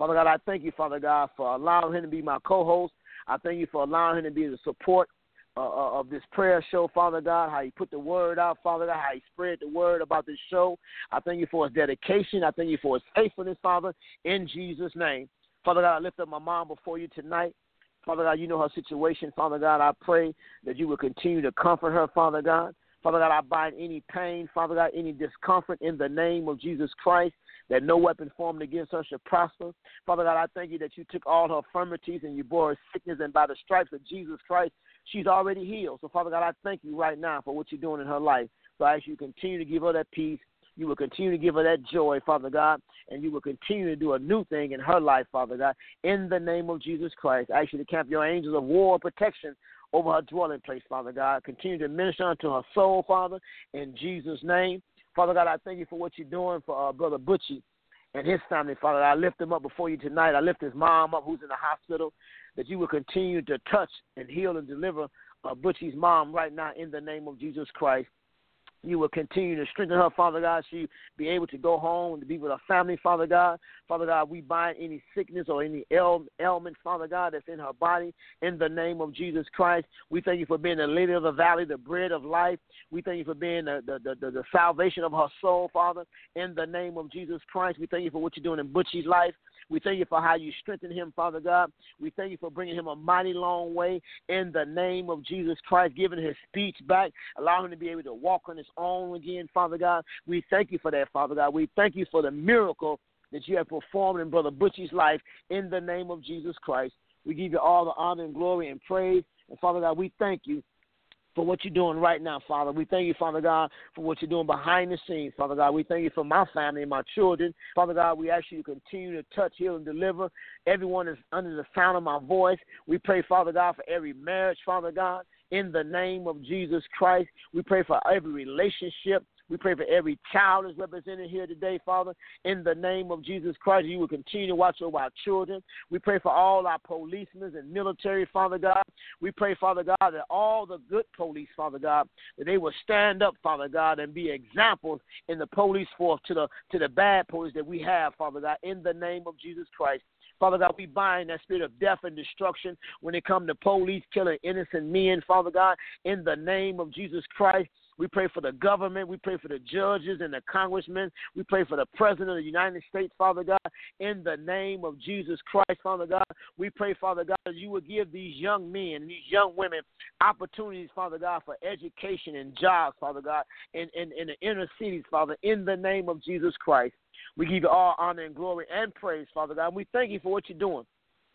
C: Father God, I thank you, Father God, for allowing him to be my co-host. I thank you for allowing him to be the support uh, of this prayer show, Father God, how he put the word out, Father God, how he spread the word about this show. I thank you for his dedication. I thank you for his faithfulness, Father, in Jesus' name. Father God, I lift up my mom before you tonight. Father God, you know her situation. Father God, I pray that you will continue to comfort her, Father God. Father God, I bind any pain, Father God, any discomfort in the name of Jesus Christ, that no weapon formed against her shall prosper. Father God, I thank you that you took all her infirmities and you bore her sickness, and by the stripes of Jesus Christ, she's already healed. So, Father God, I thank you right now for what you're doing in her life. So I ask you to continue to give her that peace. You will continue to give her that joy, Father God, and you will continue to do a new thing in her life, Father God, in the name of Jesus Christ. I ask you to camp your angels of war protection over her dwelling place, Father God. Continue to minister unto her soul, Father, in Jesus' name. Father God, I thank you for what you're doing for uh, Brother Butchie and his family, Father. I lift him up before you tonight. I lift his mom up who's in the hospital, that you will continue to touch and heal and deliver uh, Butchie's mom right now in the name of Jesus Christ. You will continue to strengthen her, Father God. She be able to go home and to be with her family, Father God. Father God, we bind any sickness or any ail- ailment, Father God, that's in her body in the name of Jesus Christ. We thank you for being the lily of the valley, the bread of life. We thank you for being the, the, the, the salvation of her soul, Father, in the name of Jesus Christ. We thank you for what you're doing in Butchie's life. We thank you for how you strengthen him, Father God. We thank you for bringing him a mighty long way in the name of Jesus Christ, giving his speech back, allowing him to be able to walk on his own again, Father God. We thank you for that, Father God. We thank you for the miracle that you have performed in Brother Butchie's life in the name of Jesus Christ. We give you all the honor and glory and praise. And, Father God, we thank you for what you're doing right now, Father. We thank you, Father God, for what you're doing behind the scenes, Father God. We thank you for my family and my children. Father God, we ask you to continue to touch, heal, and deliver everyone that's under the sound of my voice. We pray, Father God, for every marriage, Father God, in the name of Jesus Christ. We pray for every relationship. We pray for every child that's represented here today, Father, in the name of Jesus Christ. You will continue to watch over our children. We pray for all our policemen and military, Father God. We pray, Father God, that all the good police, Father God, that they will stand up, Father God, and be examples in the police force to the to the bad police that we have, Father God, in the name of Jesus Christ. Father God, we bind that spirit of death and destruction when it comes to police killing innocent men, Father God, in the name of Jesus Christ. We pray for the government. We pray for the judges and the congressmen. We pray for the president of the United States, Father God, in the name of Jesus Christ, Father God. We pray, Father God, that you would give these young men and these young women opportunities, Father God, for education and jobs, Father God, in, in, in the inner cities, Father, in the name of Jesus Christ. We give you all honor and glory and praise, Father God. We thank you for what you're doing.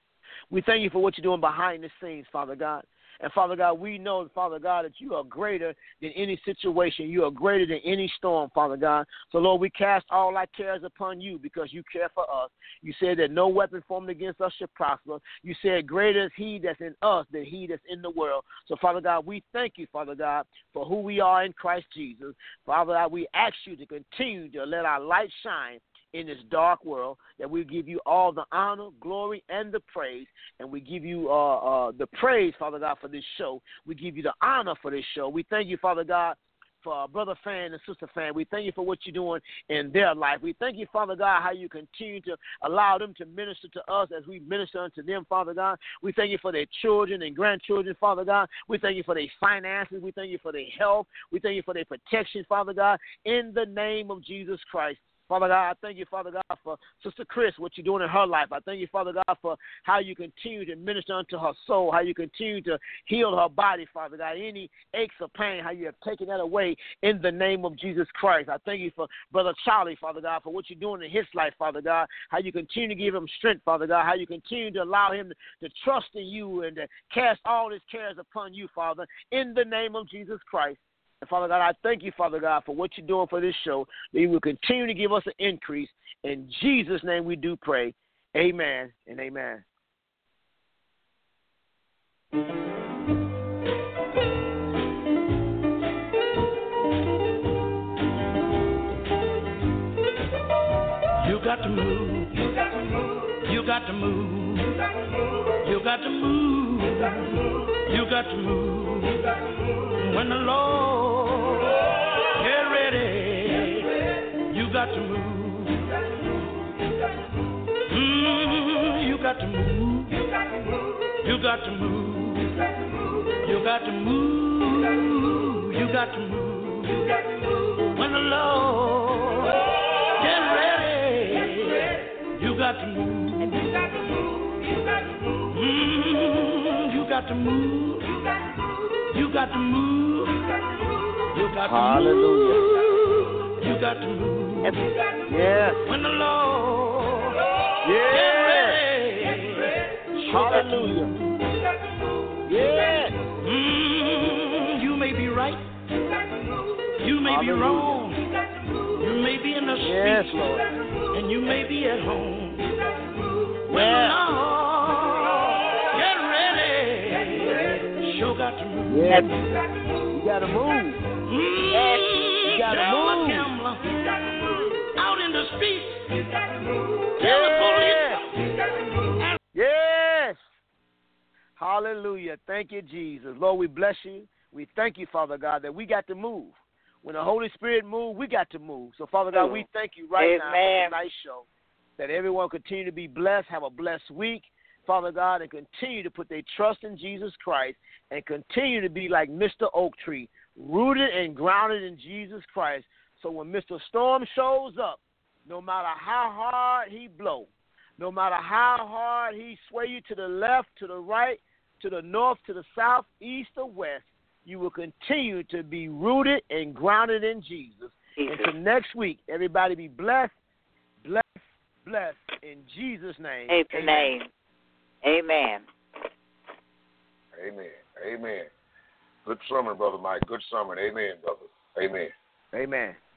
C: We thank you for what you're doing behind the scenes, Father God. And, Father God, we know, Father God, that you are greater than any situation. You are greater than any storm, Father God. So, Lord, we cast all our cares upon you because you care for us. You said that no weapon formed against us shall prosper. You said greater is he that's in us than he that's in the world. So, Father God, we thank you, Father God, for who we are in Christ Jesus. Father God, we ask you to continue to let our light shine in this dark world, that we give you all the honor, glory, and the praise. And we give you uh, uh, the praise, Father God, for this show. We give you the honor for this show. We thank you, Father God, for our brother fan and sister fan. We thank you for what you're doing in their life. We thank you, Father God, how you continue to allow them to minister to us as we minister unto them, Father God. We thank you for their children and grandchildren, Father God. We thank you for their finances. We thank you for their health. We thank you for their protection, Father God, in the name of Jesus Christ. Father God, I thank you, Father God, for Sister Chris, what you're doing in her life. I thank you, Father God, for how you continue to minister unto her soul, how you continue to heal her body, Father God. Any aches or pain, how you have taken that away in the name of Jesus Christ. I thank you for Brother Charlie, Father God, for what you're doing in his life, Father God, how you continue to give him strength, Father God, how you continue to allow him to, to trust in you and to cast all his cares upon you, Father, in the name of Jesus Christ. And, Father God, I thank you, Father God, for what you're doing for this show, that you will continue to give us an increase. In Jesus' name we do pray. Amen and amen.
B: You got to move. You got to move. You got to move. You got to move. You got to move. You got to move. You got to move. You got to move. When the Lord get ready, you got to move. Mm, you got to move. You got to move. You got to move. You got to move. You got to move. When the Lord gets ready, you got to move. You got to move. You got to move. Mm, you got to move. You got to move. You got to
C: Hallelujah.
B: move. You got to move.
C: Yes.
B: When the Lord
C: yes.
B: gets ready,
C: hallelujah. Yes.
B: Mm, you may be right. You may
C: hallelujah.
B: be wrong. You may be in the street.
C: Yes, Lord.
B: And you may be at home. When
C: yes.
B: the Lord get ready, sure got to move.
C: Yes. You got to move.
B: Mm,
C: yes. You got to move.
B: Gambler, out in the streets.
C: Yes.
B: Tell the police.
C: Yes. Hallelujah. Thank you, Jesus. Lord, we bless you. We thank you, Father God, that we got to move. When the Holy Spirit moves, we got to move. So, Father God, we thank you right
E: Amen.
C: now for tonight's show, that everyone continue to be blessed, have a blessed week, Father God, and continue to put their trust in Jesus Christ and continue to be like Mister Oak Tree, rooted and grounded in Jesus Christ. So when Mister Storm shows up, no matter how hard he blow, no matter how hard he sway you to the left, to the right, to the north, to the south, east, or west, you will continue to be rooted and grounded in Jesus. Jesus. Until next week, everybody be blessed, blessed, blessed in Jesus' name.
E: Amen. Amen. Amen.
D: Amen. Amen. Good sermon, Brother Mike. Good sermon. Amen, brother. Amen.
C: Amen.